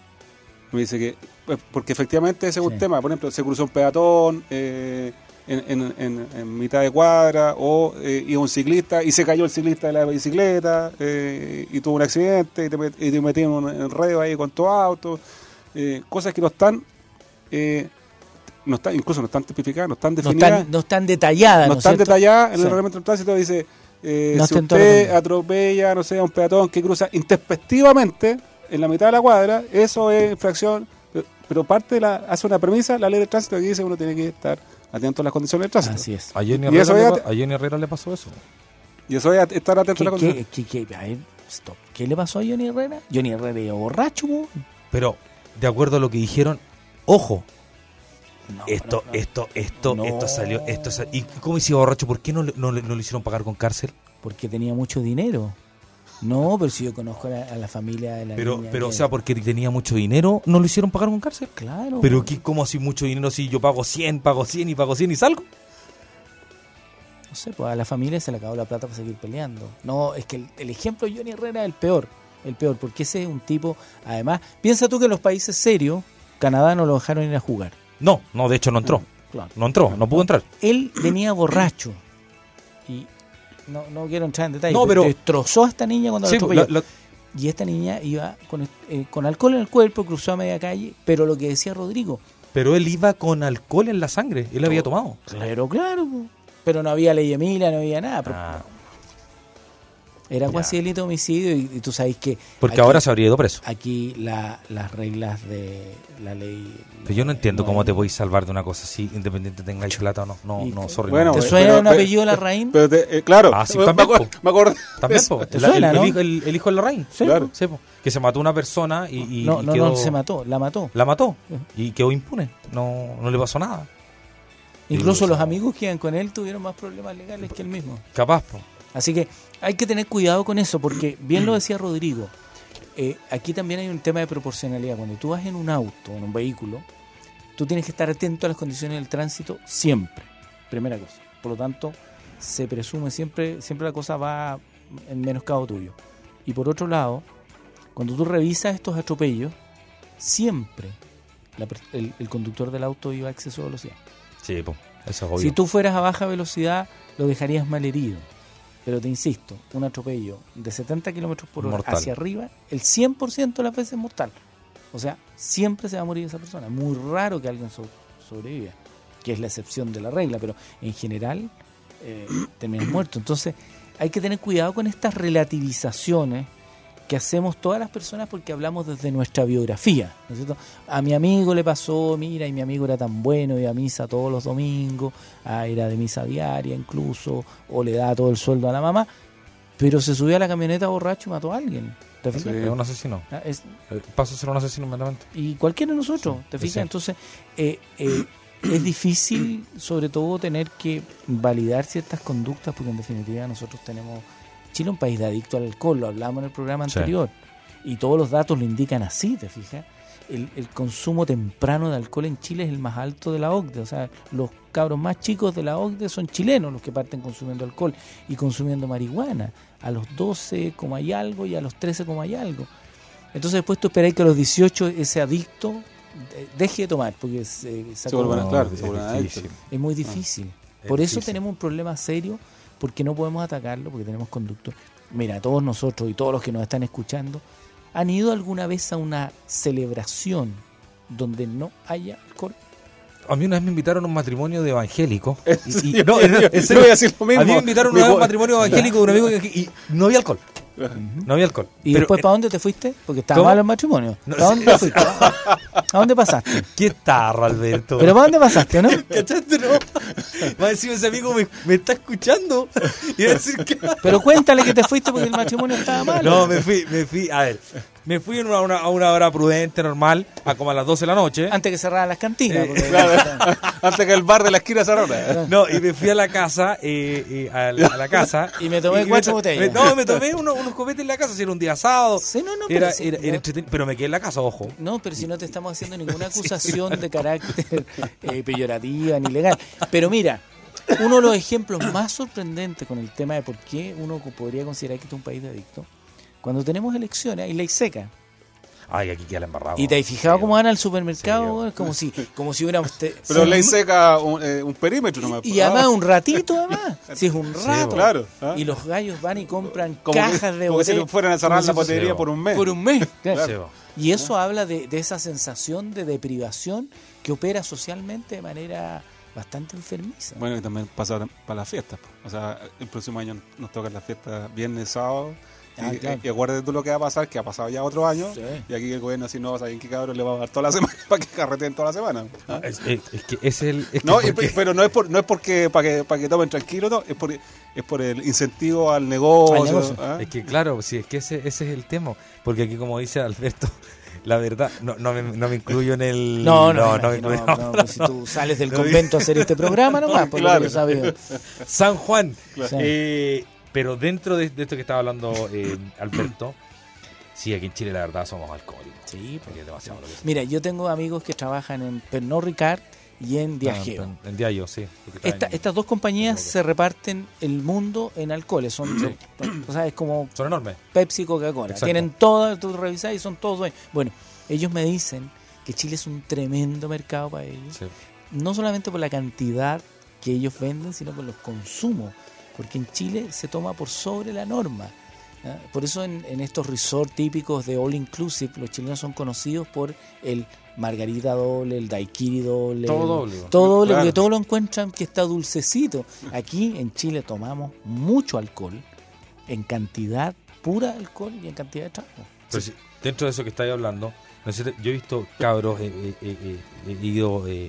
Me dice que, pues, porque efectivamente ese es un Sí. tema, por ejemplo, se cruzó un peatón eh, en, en- en- en mitad de cuadra, o eh, iba un ciclista y se cayó el ciclista de la bicicleta eh, y tuvo un accidente y te, met- y te metieron en un enredo ahí con tu auto, eh, cosas que no están, eh, no están, incluso no están tipificadas, no están No definidas, están, no están detalladas, no ¿no es están cierto? detalladas en Sí. el reglamento del tránsito. Dice, eh, No si está en todo usted el atropella, no sé, a un peatón que cruza intempestivamente en la mitad de la cuadra, eso es infracción, pero, pero parte de la, hace una premisa, la ley de tránsito, que dice uno tiene que estar atento a las condiciones del tránsito. Así es. A Johnny, Y Herrera eso le, ya pa- te- a Johnny Herrera le pasó eso. Y eso es estar atento a ¿Qué, las condiciones. qué, qué, qué- a ver, stop. ¿Qué le pasó a Johnny Herrera? Johnny Herrera era borracho, po. pero de acuerdo a lo que dijeron, ojo, No, esto, no, no. esto, esto, No. esto salió, esto salió. ¿Y cómo hicieron borracho? ¿Por qué no, le- no, le- no le hicieron pagar con cárcel? Porque tenía mucho dinero. No, pero si yo conozco a la, a la familia de la Pero, niña. pero o que- sea, porque tenía mucho dinero, ¿no lo hicieron pagar con cárcel? Claro. Pero ¿qué, ¿cómo así mucho dinero si yo pago cien, pago cien y pago cien y salgo? No sé, pues a la familia se le acabó la plata para seguir peleando. No, es que el, el ejemplo de Johnny Herrera es el peor. El peor, porque ese es un tipo... Además, piensa tú que en los países serios, Canadá no lo dejaron ir a jugar. No, no, de hecho no entró. Claro. No entró, no pudo entrar. Él venía borracho. Y no, no quiero entrar en detalle. No, pero- destrozó a esta niña cuando Sí, la atropelló. la- la- Y esta niña iba con, eh, con alcohol en el cuerpo, cruzó a media calle, pero lo que decía Rodrigo, pero él iba con alcohol en la sangre, él había tomado. claro, claro, po. Pero no había ley Emilia, no había nada. pero Ah, Era ya. cuasi delito de homicidio y, y tú sabes que porque aquí- ahora se habría ido preso. aquí la, las reglas de la ley... Pero yo no entiendo no cómo es- te podéis salvar de una cosa así, independiente tengáis plata o no. No, Y- no, sorry. Bueno, no. ¿Te pero- suena pero- un pero- apellido Larraín? Pero te- eh, claro, Ah, sí, me, también, acuerdo, po. me acordé. También, Eso. po. ¿Te La- suena, el, no? el hijo, el, el hijo de Larraín. Sí, claro. Sí, po. Que se mató una persona y, y- no, y no, quedó- no, se mató, la mató. La mató Ujú. y quedó impune. No, no le pasó nada. Incluso Sí, los eso. amigos que iban con él tuvieron más problemas legales que él mismo. Capaz, po. Así que hay que tener cuidado con eso, porque bien lo decía Rodrigo, eh, aquí también hay un tema de proporcionalidad. Cuando tú vas en un auto, en un vehículo, tú tienes que estar atento a las condiciones del tránsito siempre, primera cosa. Por lo tanto, se presume siempre, siempre la cosa va en menoscabo tuyo. Y por otro lado, cuando tú revisas estos atropellos, siempre la per- el, el conductor del auto iba a exceso de velocidad. Sí, po. Eso es obvio. Si tú fueras a baja velocidad, lo dejarías mal herido. Pero te insisto, un atropello de setenta kilómetros por hora Mortal. hacia arriba, el cien por ciento de las veces es mortal. O sea, siempre se va a morir esa persona. Muy raro que alguien so- sobreviva, que es la excepción de la regla, pero en general eh, terminas muerto. Entonces, hay que tener cuidado con estas relativizaciones que hacemos todas las personas porque hablamos desde nuestra biografía, ¿no es cierto? A mi amigo le pasó, mira, y mi amigo era tan bueno, iba a misa todos los domingos, ah, era de misa diaria incluso, o le daba todo el sueldo a la mamá, pero se subió a la camioneta borracho y mató a alguien. ¿Te fijas? Es un asesino. Ah, es- Eh, Paso a ser un asesino inmediatamente. y cualquiera de nosotros, ¿te sí, fijas? sí. Entonces, eh, eh, es difícil, sobre todo, tener que validar ciertas conductas, porque en definitiva nosotros tenemos... Chile es un país de adicto al alcohol, lo hablamos en el programa Sí. anterior, y todos los datos lo indican así, ¿te fijas? El, el consumo temprano de alcohol en Chile es el más alto de la O C D E, o sea, los cabros más chicos de la O C D E son chilenos los que parten consumiendo alcohol y consumiendo marihuana, a los doce como hay algo y a los trece como hay algo. Entonces después tú esperáis que a los dieciocho ese adicto eh, deje de tomar, porque se, se Se vuelven a- acabó. claro, es se vuelven difícil. adictos. Es muy difícil. Es Por eso difícil. tenemos un problema serio, porque no podemos atacarlo, porque tenemos conductos. Mira, todos nosotros y todos los que nos están escuchando, ¿han ido alguna vez a una celebración donde no haya alcohol? A mí una vez me invitaron a un matrimonio de evangélicos. Sí, Y, y- yo- no, yo- en- en yo serio, voy a decir lo mismo. a mí me invitaron Mi una vez a un bo- matrimonio evangélico de un amigo que- y no había alcohol. No había alcohol. ¿Y Pero, después eh, para dónde te fuiste? Porque estaba ¿cómo? malo el matrimonio. No, ¿Para sí. dónde te fuiste? ¿A dónde pasaste? ¿Qué tarro, Alberto? ¿Pero para dónde pasaste, no? ¿Cachaste, no? Va a decir ese amigo me, me está escuchando y va a decir que... Pero cuéntale que te fuiste porque el matrimonio estaba malo. No, me fui, me fui, a ver, me fui en una, una- a una hora prudente, normal, a como a las doce de la noche. Antes que cerraran las cantinas. Eh, porque- Claro. Antes que el bar de la esquina cerrara. No, y me fui a la casa, eh, eh, a, la, a la casa. Y me tomé cuatro to- botellas. me- no, me tomé unos, unos copetes en la casa, si era un día sábado. Sí, no, no, pero era, sí, era, no. era entretenido, pero me quedé en la casa, ojo. No, pero si no te estamos haciendo ninguna acusación de carácter eh, peyorativa ni legal. Pero mira, uno de los ejemplos más sorprendentes con el tema de por qué uno podría considerar que este es un país de adictos, cuando tenemos elecciones hay ley seca. Ay, aquí queda la embarrada. Y te has fijado Sí, cómo van al supermercado, Sí, güey, como si como si hubiera usted, Pero sí, ley seca un, eh, un perímetro nomás. y además un ratito además, si es un rato. Claro. ¿ah? Y los gallos van y compran Como que- cajas de como que si botellas nos fueran a cerrar como la si- botellería Sí, por un mes. por un mes. Sí, bo. Y eso habla de, de esa sensación de deprivación que opera socialmente de manera bastante enfermiza. Bueno, y también pasa para las fiestas. po. O sea, el próximo año nos tocan las fiestas viernes, sábado. Ah, y, claro. y acuérdate tú lo que va a pasar, que ha pasado ya otro año. Sí. Y aquí el gobierno, si no vas a ver qué cabrón le va a dar toda la semana para que carreteen toda la semana. ¿ah? Es, es- es que es el. Es que No, y- porque- pero no es por, no es porque para que para que tomen tranquilo, no, es por es por el incentivo al negocio. Al negocio. ¿ah? Es que claro, sí, es que ese, ese es el tema. Porque aquí, como dice Alberto, La verdad, no, no, me, no me incluyo en el... No, no, no, no me no, incluyo. no, pues si tú sales del convento a hacer este programa nomás, por Claro. lo que yo sabía. San Juan. Claro. Eh, pero dentro de, de esto que estaba hablando eh, Alberto, sí, aquí en Chile la verdad somos alcohólicos. Sí, Porque es demasiado lo que se- Mira, yo tengo amigos que trabajan en Pernod Ricard y en Diageo. Ah, En, en Diageo, sí. porque traen- Esta- estas dos compañías se reparten el mundo en alcoholes. Son, Sí. o sea, es como Son enormes. Pepsi y Coca-Cola. Exacto. Tienen todas, tú revisás y son todos dueños. Bueno, ellos me dicen que Chile es un tremendo mercado para ellos. Sí. No solamente por la cantidad que ellos venden, sino por los consumos. Porque en Chile se toma por sobre la norma. ¿Ah? Por eso en, en estos resorts típicos de all inclusive, los chilenos son conocidos por el margarita doble, el daiquiri doble. Todo el- doble. Todo doble, Claro. porque todo lo encuentran que está dulcecito. Aquí en Chile tomamos mucho alcohol, en cantidad pura alcohol y en cantidad de trago. Pero sí, dentro de eso que estáis hablando, no sé, yo he visto cabros, eh, eh, eh, eh, he ido eh,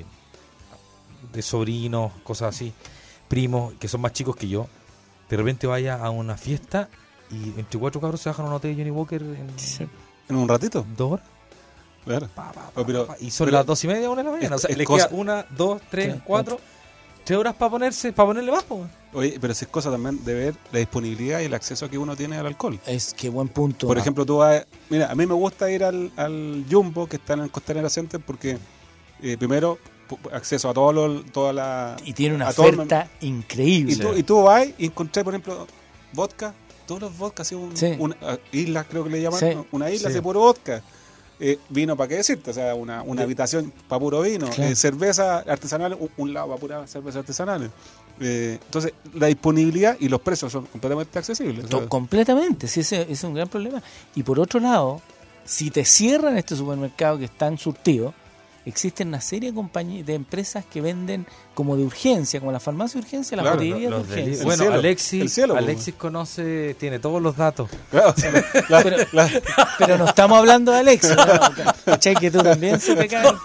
de sobrinos, cosas así, primos que son más chicos que yo, de repente vaya a una fiesta y entre cuatro cabros se bajan a un hotel de Johnny Walker en En un ratito. dos horas. Claro. Pa, pa, pa, Oh, pero- pa, y son pero- las dos y media, una de la mañana. O sea, es les cosa- queda una, dos, tres, Sí, cuatro, tres horas para ponerse, para ponerle más. po. Oye, pero si es cosa también de ver la disponibilidad y el acceso que uno tiene al alcohol. Es que buen punto. Por Ah, ejemplo, tú vas, mira, a mí me gusta ir al, al Jumbo, que está en el Costanera Center, porque eh, primero, pu- acceso a todos los, toda la... y tiene una a todo el- oferta increíble. Y tú, y tú vas y encontré, por ejemplo, vodka, todos los vodkas, así un, Sí. una ah, isla creo que le llaman, Sí. ¿no? Una isla Sí. de puro vodka. Eh, vino, ¿para qué decirte? O sea, una, una habitación para puro vino. Claro. Eh, cerveza artesanal, un, un lado para pura cerveza artesanal. Eh, entonces, la disponibilidad y los precios son completamente accesibles. O sea, To- Completamente, sí, ese, ese es un gran problema. Y por otro lado, si te cierran este supermercado que está en surtido, existen una serie de compañías, de empresas que venden como de urgencia, como la farmacia de urgencia, la Claro, botillería de Los deli- urgencia. El bueno, cielo, Alexis, el cielo, po. Alexis conoce, tiene todos los datos. claro, la- Pero, la- pero no estamos hablando de Alexis, ¿no? ¿Cachai? Que tú también se te cae.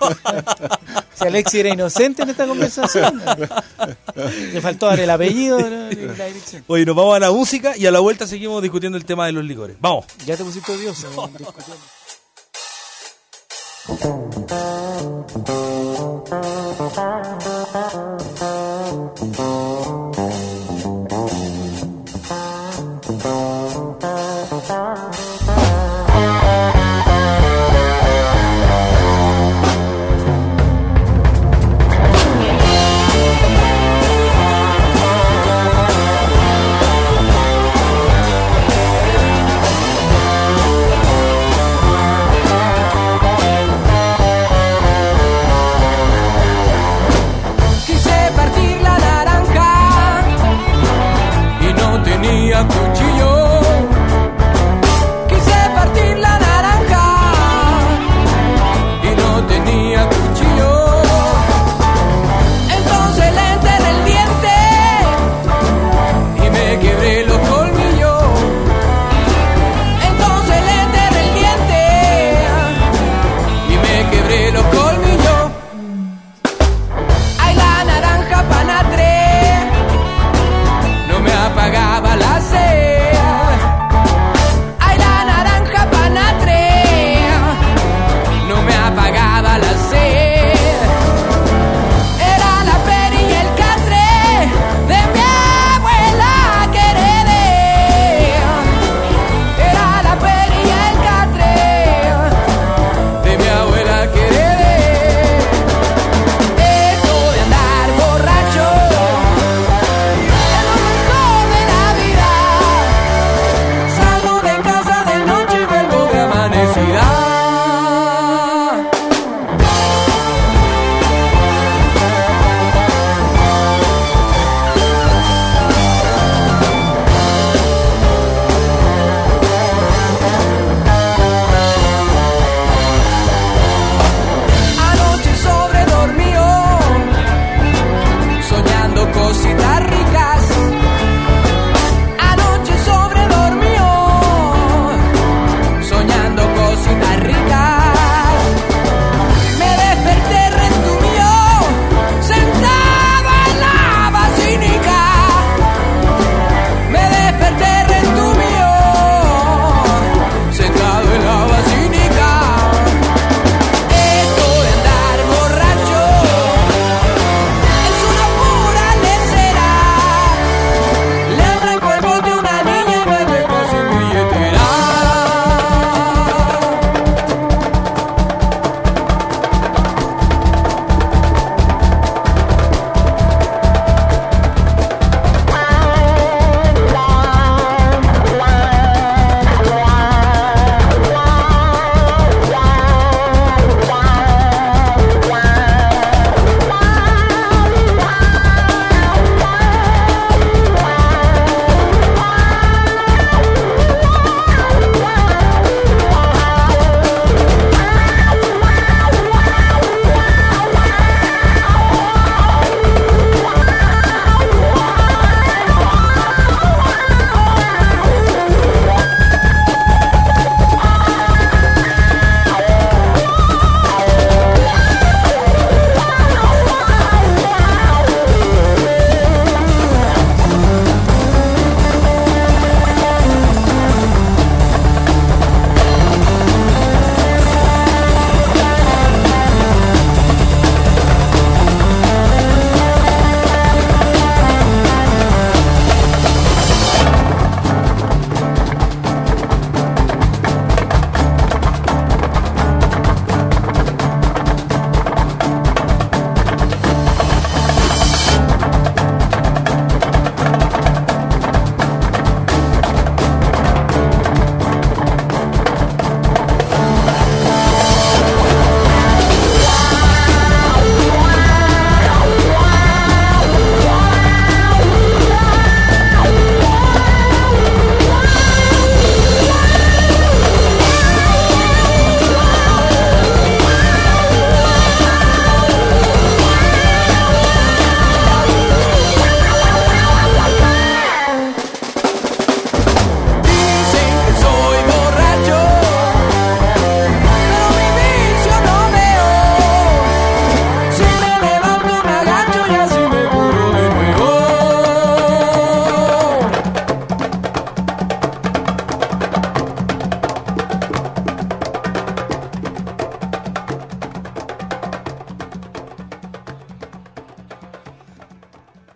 Si Alexis era inocente en esta conversación, le faltó dar el apellido, ¿no? Y la dirección. Oye, nos vamos a la música y a la vuelta seguimos discutiendo el tema de los licores. Vamos. Ya te pusiste odioso. ¿no? Discutiendo. Thank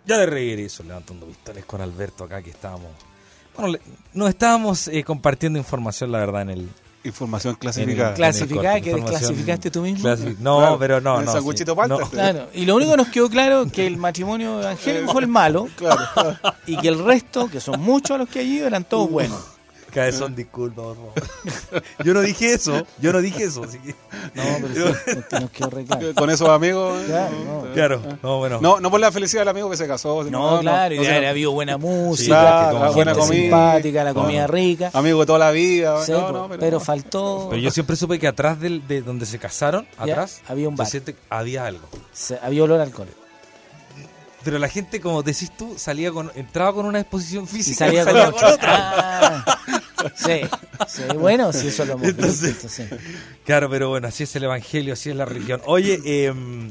Ya de regreso, levantando pistones con Alberto acá que estábamos... Bueno, le- nos estábamos eh, compartiendo información, la verdad, en el... Información en el- clasificada. en el Clasificada, corte, que información desclasificaste tú mismo. clasi- No, Claro, pero no, el no. sanguchito sí. palta. No. Claro, y lo único que nos quedó claro es que el matrimonio evangélico fue el malo Claro. y que el resto, que son muchos los que allí, eran todos buenos. Cabezón, disculpa, por favor. Yo no dije eso, yo no dije eso, así que... No, pero sí, nos- nos quedó re claro. Con esos amigos. Claro, no, no. Claro, no, bueno. No, no por la felicidad del amigo que se casó. sino- No, claro, y no, de sino- haber habido buena música, Claro, que la como buena gente comida. simpática, la No, comida no. rica. Amigo de toda la vida. Sí, no, po, no, pero, pero, faltó. Pero yo siempre supe que atrás del, de donde se casaron, Ya, atrás, había un yo bar. siento que había algo. se- había olor a alcohol. Pero la gente, como decís tú, salía con, entraba con una exposición Y física salía y con salía otra. con otra. Ah, sí, sí, bueno, sí, eso lo hemos Entonces- visto, sí. Claro, pero bueno, así es el evangelio, así es la religión. Oye, eh,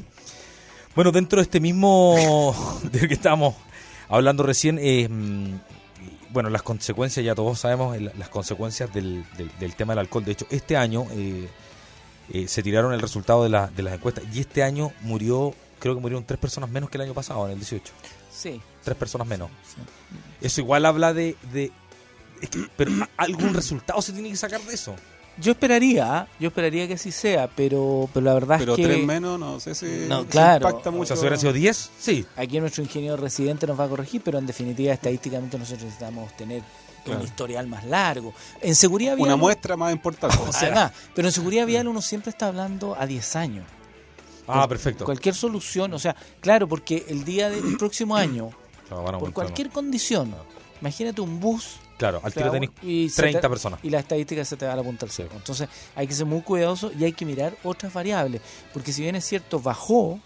bueno, dentro de este mismo del que estábamos hablando recién, eh, bueno, las consecuencias, ya todos sabemos el- las consecuencias del, del, del tema del alcohol. De hecho, este año eh, eh, se tiraron el resultado de, la, de las encuestas y este año murió, creo que murieron tres personas menos que el año pasado, en el dieciocho. Sí. Tres personas menos. Sí. Eso igual habla de... de es que- pero a- algún resultado se tiene que sacar de eso. Yo esperaría, yo esperaría que así sea, pero, pero la verdad pero es que tres menos, no sé si, No, si claro. impacta O mucho. sea, si hubieran sido diez, sí. aquí nuestro ingeniero residente nos va a corregir, pero en definitiva estadísticamente nosotros necesitamos tener Claro. un historial más largo. En seguridad vial, Una muestra más importante. o sea, además, pero en seguridad vial uno siempre está hablando a diez años. Ah, Cual- perfecto. Cualquier solución, o sea, claro, porque el día del próximo año, Claro, van a por aumentar, cualquier condición, imagínate un bus ¿no? Claro, al se tiro va- tenés y se treinta te- personas. y la estadística se te va a la punta del cerro. Entonces hay que ser muy cuidadoso y hay que mirar otras variables, porque si bien es cierto, bajó,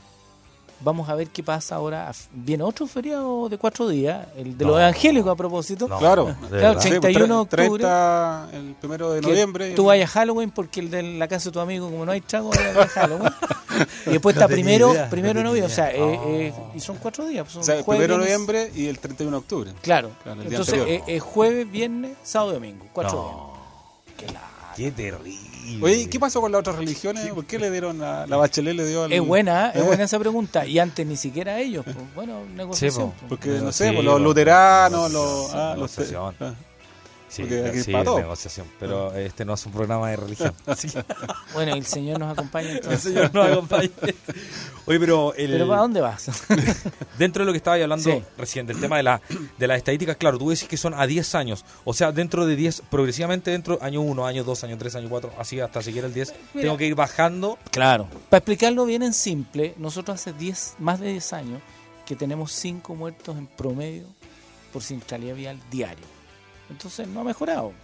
vamos a ver qué pasa ahora. Viene otro feriado de cuatro días, el de No. los evangélicos a propósito. No, Claro. de Claro, verdad. Sí, treinta y uno de tre- octubre. treinta el primero de que noviembre. Tú vayas a Halloween porque el de la casa de tu amigo, como no hay trago, vaya a Halloween. Y después No está tenía primero, idea, primero no de tenía noviembre, o sea, idea. eh, eh, Oh. y son cuatro días. Son O sea, el jueves, primero de viernes- noviembre y el treinta y uno de octubre. Claro. Claro, el día Entonces anterior. es, es jueves, viernes, sábado y domingo. Cuatro días. No, Qué la- qué terrible. Oye, ¿y qué pasó con las otras religiones? ¿Por qué le dieron a la Bachelet le dio al... Es buena, es ¿Eh? buena esa pregunta. Y antes ni siquiera ellos, pues, bueno, negociación. po. pues. Porque, Pero no sé, sí, pues, los pues, luteranos, sí, los... sí, ah, los negociación. ah. Sí, Porque aquí es sí, para es todo. negociación, pero este no es un programa de religión. Así que Bueno, el Señor nos acompaña el entonces. Señor nos acompañe. Oye, pero, el, Pero ¿para dónde vas? dentro de lo que estaba hablando Sí. recién, del tema de, la, de las estadísticas, claro, tú decís que son a diez años. O sea, dentro de diez, progresivamente dentro, año uno, año dos, año tres, año cuatro, así hasta seguir el diez, Mira. tengo que ir bajando. Claro. Para explicarlo bien en simple, nosotros hace diez, más de diez años que tenemos cinco muertos en promedio por siniestralidad vial diario. Entonces no ha mejorado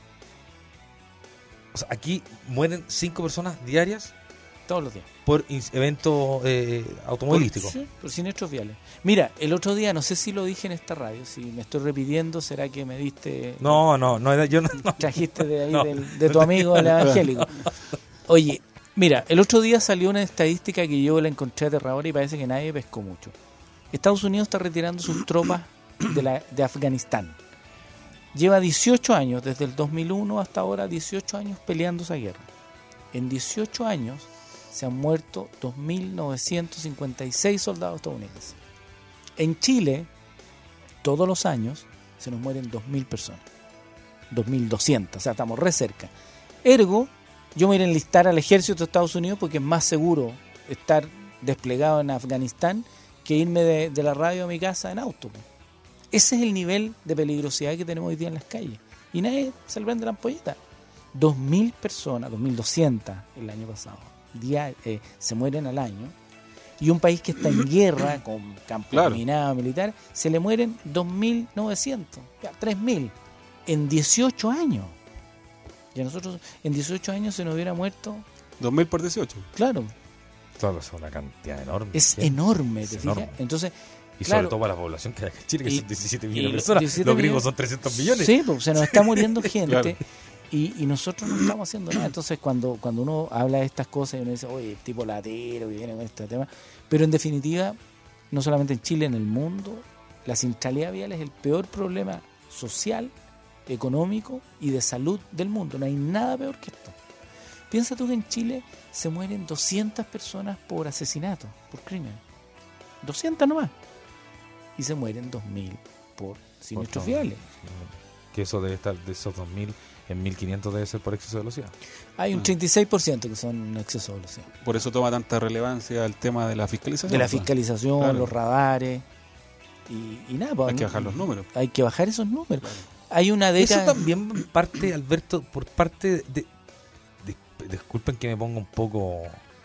O sea, aquí mueren cinco personas diarias todos los días. por ins- eventos eh, automovilísticos. Sí, por siniestros viales. Mira, el otro día, no sé si lo dije en esta radio, si me estoy repitiendo, será que me diste... No, no, no, era- yo no. no. Trajiste de ahí No. del- de tu amigo el evangélico. Oye, mira, el otro día salió una estadística que yo la encontré aterradora y parece que nadie pescó mucho. Estados Unidos está retirando sus tropas de, la, de Afganistán. Lleva dieciocho años, desde el dos mil uno hasta ahora, dieciocho años peleando esa guerra. En dieciocho años se han muerto dos mil novecientos cincuenta y seis soldados estadounidenses. En Chile, todos los años, se nos mueren dos mil personas. dos mil doscientos, o sea, estamos re cerca. Ergo, yo me iré a enlistar al ejército de Estados Unidos porque es más seguro estar desplegado en Afganistán que irme de, de la radio a mi casa en auto. Ese es el nivel de peligrosidad que tenemos hoy día en las calles. Y nadie se le prende la ampolleta. dos mil personas, dos mil doscientas el año pasado, día, eh, se mueren al año. Y un país que está en guerra, con campos Claro. minados, militar, se le mueren dos mil novecientos, ya, tres mil, en dieciocho años. Y a nosotros en dieciocho años se nos hubiera muerto, dos mil por dieciocho. claro, Claro, es una cantidad enorme. es Sí. enorme, ¿te Es fijas? enorme. Entonces, Y claro, sobre todo para la población que hay acá en Chile, que Y- son diecisiete y millones de los personas. diecisiete Los gringos millones- son trescientos millones. Sí, pues se nos está muriendo gente Claro. y, y nosotros no estamos haciendo nada. Entonces, cuando, cuando uno habla de estas cosas y uno dice, oye, el tipo latero que viene con este tema, pero en definitiva, no solamente en Chile, en el mundo, la siniestralidad vial es el peor problema social, económico y de salud del mundo. No hay nada peor que esto. Piensa tú que en Chile se mueren doscientas personas por asesinato, por crimen. doscientas nomás. y se mueren dos mil por siniestros Por- viales. Que eso debe estar, de esos dos mil, en mil quinientos debe ser por exceso de velocidad. Hay un treinta y seis por ciento que son exceso de velocidad. Por eso toma tanta relevancia el tema de la fiscalización. De la pues. fiscalización, Claro. los radares y, y nada. pues, Hay que no- bajar los números. Hay que bajar esos números. Hay una Eso década... también parte, Alberto, por parte de, de- de- disculpen que me ponga un poco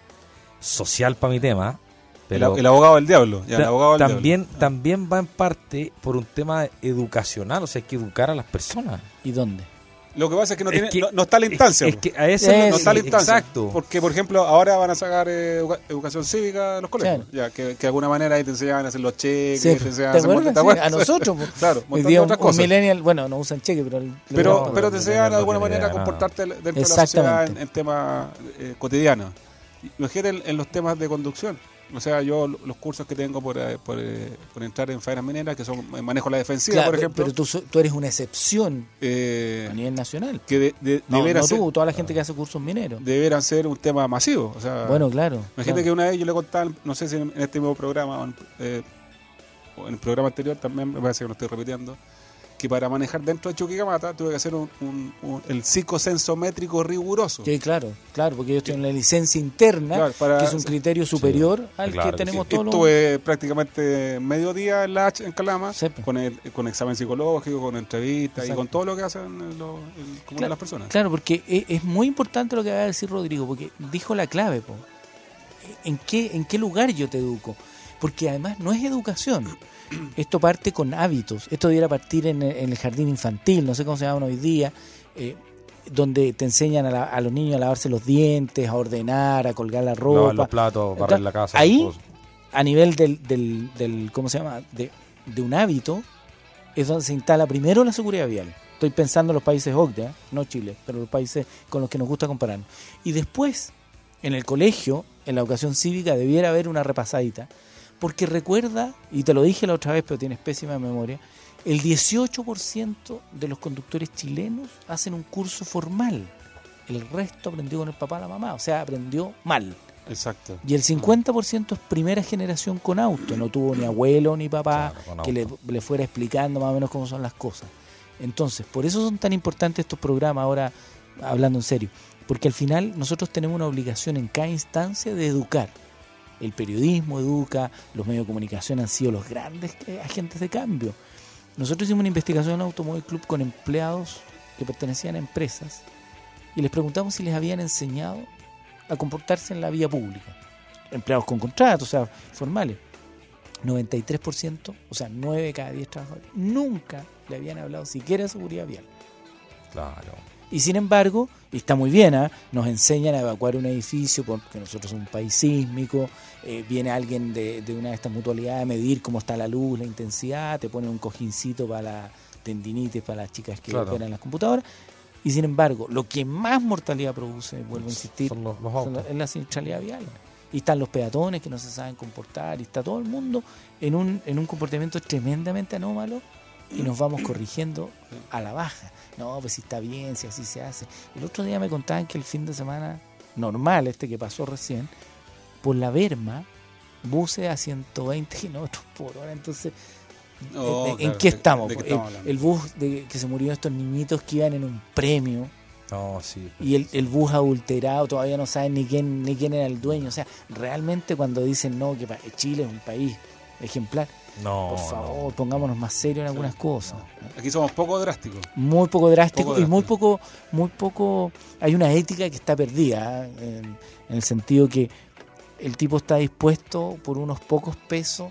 social para mi tema, pero el, el abogado del diablo. Ya, el ta- abogado del también, diablo. también va en parte por un tema educacional, o sea, hay que educar a las personas. ¿Y dónde? Lo que pasa es que no, Es tiene, que- no, no está la instancia. Es, pues. que a eso Eh, no está la sí, instancia. exacto. Porque, por ejemplo, ahora van a sacar eh, educa- educación cívica a los colegios. Claro. Ya, que, que de alguna manera ahí te enseñaban a hacer los cheques, Sí, te enseñaban ¿te a hacer acuerdas? mon- ¿te Sí, acuerdas? a nosotros, pues. Claro, un Hoy montón día de un, otras un cosas. millennial, bueno, no usan cheque, pero... el- Pero, lo- pero te enseñan de alguna no manera a tenía comportarte dentro de la sociedad Exactamente. en, en temas eh, cotidianos. Imagínate en, en los temas de conducción. O sea, yo lo- los cursos que tengo por, eh, por, eh, por entrar en faenas mineras, que son eh, manejo la defensiva, Claro, por ejemplo, pero tú, so- tú eres una excepción eh, a nivel nacional. que de, de- No, debería no ser, tú, toda la gente que hace cursos mineros. deberán ser un tema masivo. O sea, Bueno, claro. imagínate claro. que una vez yo le contaba, no sé si en, en este mismo programa o en, eh, o en el programa anterior también, me parece que lo estoy repitiendo, que para manejar dentro de Chuquicamata tuve que hacer un, un- un- el psicosensométrico riguroso. Sí, claro, claro, porque ellos tienen la licencia interna, Claro, para- que es un criterio superior al claro que que tenemos Y todos los... Estuve prácticamente medio día en la H en Calama, Sí, pues. con, el, con examen psicológico, con entrevistas y Exacto. con todo lo que hacen los, el común de las personas. Claro, porque es, es muy importante lo que va a decir Rodrigo, porque dijo la clave, po. ¿En qué, ¿En qué lugar yo te educo? Porque además no es educación. Esto parte con hábitos. Esto debiera partir en, el- en el jardín infantil, no sé cómo se llaman hoy día, eh, donde te enseñan a, la- a los niños a lavarse los dientes, a ordenar, a colgar la ropa. Lavar los platos, barrer la casa. Ahí, esas cosas. a nivel del, del, del ¿cómo se llama? De, de un hábito, es donde se instala primero la seguridad vial. Estoy pensando en los países O C D E, ¿eh? No Chile, pero los países con los que nos gusta comparar. Y después, en el colegio, en la educación cívica, debiera haber una repasadita. Porque recuerda, y te lo dije la otra vez, pero tienes pésima memoria, el dieciocho por ciento de los conductores chilenos hacen un curso formal. El resto aprendió con el papá y la mamá, o sea, aprendió mal. Exacto. Y el cincuenta por ciento es primera generación con auto, no tuvo ni abuelo ni papá Claro, con que le, auto. le fuera explicando más o menos cómo son las cosas. Entonces, por eso son tan importantes estos programas, ahora hablando en serio, porque al final nosotros tenemos una obligación en cada instancia de educar. El periodismo educa, los medios de comunicación han sido los grandes eh, agentes de cambio. Nosotros hicimos una investigación en Automóvil Club con empleados que pertenecían a empresas y les preguntamos si les habían enseñado a comportarse en la vía pública. Empleados con contratos, o sea, formales. noventa y tres por ciento, o sea, nueve de cada diez trabajadores, nunca le habían hablado siquiera de seguridad vial. Claro. Y sin embargo, y está muy bien, ¿eh? Nos enseñan a evacuar un edificio porque nosotros somos un país sísmico, eh, viene alguien de, de una de estas mutualidades a medir cómo está la luz, la intensidad, te ponen un cojincito para la tendinitis, para las chicas que Claro. operan las computadoras, y sin embargo, lo que más mortalidad produce, vuelvo a insistir, Son los, los son autos. la- es la siniestralidad vial. Y están los peatones que no se saben comportar, y está todo el mundo en un, en un comportamiento tremendamente anómalo y nos vamos corrigiendo a la baja. No, pues si está bien, si así se hace. El otro día me contaban que el fin de semana normal, este que pasó recién, por la Berma, buses a ciento veinte kilómetros por hora. Entonces, Oh, ¿en, en claro, qué ¿de- estamos? de qué el, estamos hablando? el bus de que se murieron estos niñitos que iban en un premio. No, sí. Y el, el bus adulterado, todavía no saben ni quién ni quién era el dueño. O sea, realmente cuando dicen no, que pa- Chile es un país ejemplar, No, por favor, no. pongámonos más serios en algunas cosas. Aquí somos poco drásticos. Muy poco drástico Poco y muy drástico. poco, muy poco. Hay una ética que está perdida, ¿eh? en, en el sentido que el tipo está dispuesto por unos pocos pesos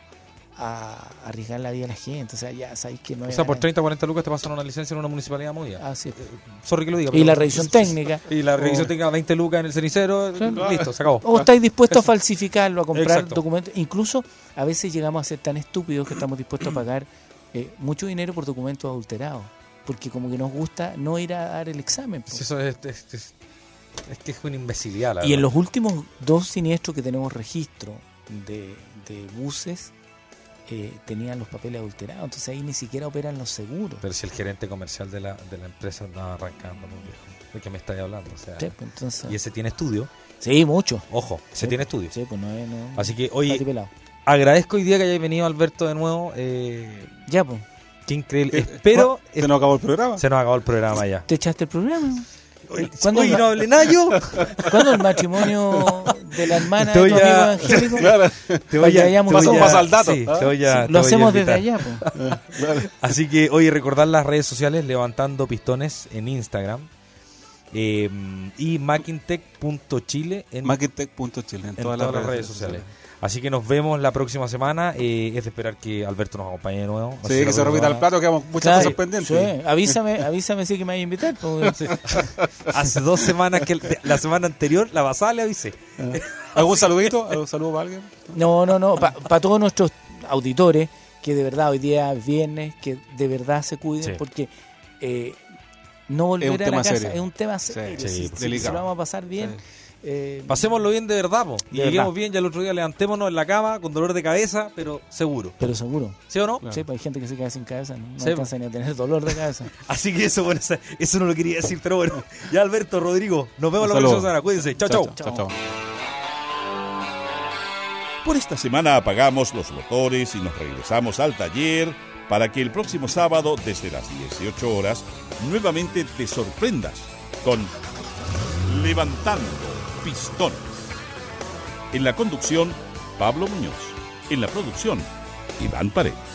a arriesgar la vida de la gente. O sea, ya sabéis que no O es. sea, por treinta o cuarenta lucas te pasan una licencia en una municipalidad muy Ah, sí. Sorry que lo diga. Y pero- la revisión técnica. Y la revisión O- técnica veinte lucas en el cenicero, Claro. listo, se acabó. O estáis dispuestos a falsificarlo, a comprar Exacto. documentos. Incluso a veces llegamos a ser tan estúpidos que estamos dispuestos a pagar eh, mucho dinero por documentos adulterados. Porque como que nos gusta no ir a dar el examen. po. Sí, eso es, es, es- es que es una imbecilidad, la Y en verdad. los últimos dos siniestros que tenemos registro de, de buses, eh, tenían los papeles adulterados. Entonces ahí ni siquiera operan los seguros. Pero si el gerente comercial de la, de la empresa andaba arrancando, ¿no, viejo? ¿De qué me estáis hablando? O sea, Sí, pues, entonces, y ese tiene estudio, sí, mucho. ojo, ese Sí, tiene estudio. Sí, pues no es. No, Así que, está oye, tipelado. agradezco hoy día que hayáis venido, Alberto, de nuevo. Eh, Ya, pues. qué increíble. Eh, Espero... ¿Se nos acabó el programa? Se nos acabó el programa ya. ¿Te echaste el programa? Oye, ¿Cuándo, oye, el, no hablé nada yo. ¿Cuándo el matrimonio de la hermana Te de voy tu amigo a- evangélico? Claro. Te voy a, Para que hayamos- te voy Pasa- a- pasa al dato, sí, ¿ah? te voy a- te Lo voy a hacemos desde invitar. allá, pues. Claro. Así que, oye, recordar las redes sociales, Levantando Pistones en Instagram eh, y makintech punto chile en, Makintech punto chile en, en todas, las redes sociales. Así que nos vemos la próxima semana. Eh, es de esperar que Alberto nos acompañe de nuevo. Sí, que se repita el plato, quedamos muchas Claro, cosas pendientes. sí. Avísame, avísame si que me vaya a invitar. Pues. Hace dos semanas que la semana anterior, la pasada, le avisé. ¿Algún saludito? ¿Algún saludo para alguien? No, no, no. Para todos nuestros auditores, que de verdad hoy día es viernes, que de verdad se cuiden, Sí. porque eh, no volver Es un a tema la casa serio. es un tema Sí, serio. sí, si, pues, si delicado. lo vamos a pasar bien. Sí. eh, Pasémoslo bien de verdad, po. Y De lleguemos verdad. bien. Ya el otro día levantémonos en la cama con dolor de cabeza, pero seguro. pero seguro. ¿Sí o no? Claro. Sí, pues hay gente que se queda sin cabeza, no, no Sí. alcanza ni a tener dolor de cabeza. Así que eso, bueno, eso- eso no lo quería decir, pero bueno. Ya, Alberto, Rodrigo, nos vemos la Un saludo. próxima semana. Cuídense. Chao, chao. Chao, chao. Por esta semana apagamos los motores y nos regresamos al taller para que el próximo sábado, desde las dieciocho horas, nuevamente te sorprendas con Levantando Pistones. En la conducción, Pablo Muñoz. En la producción, Iván Paredes.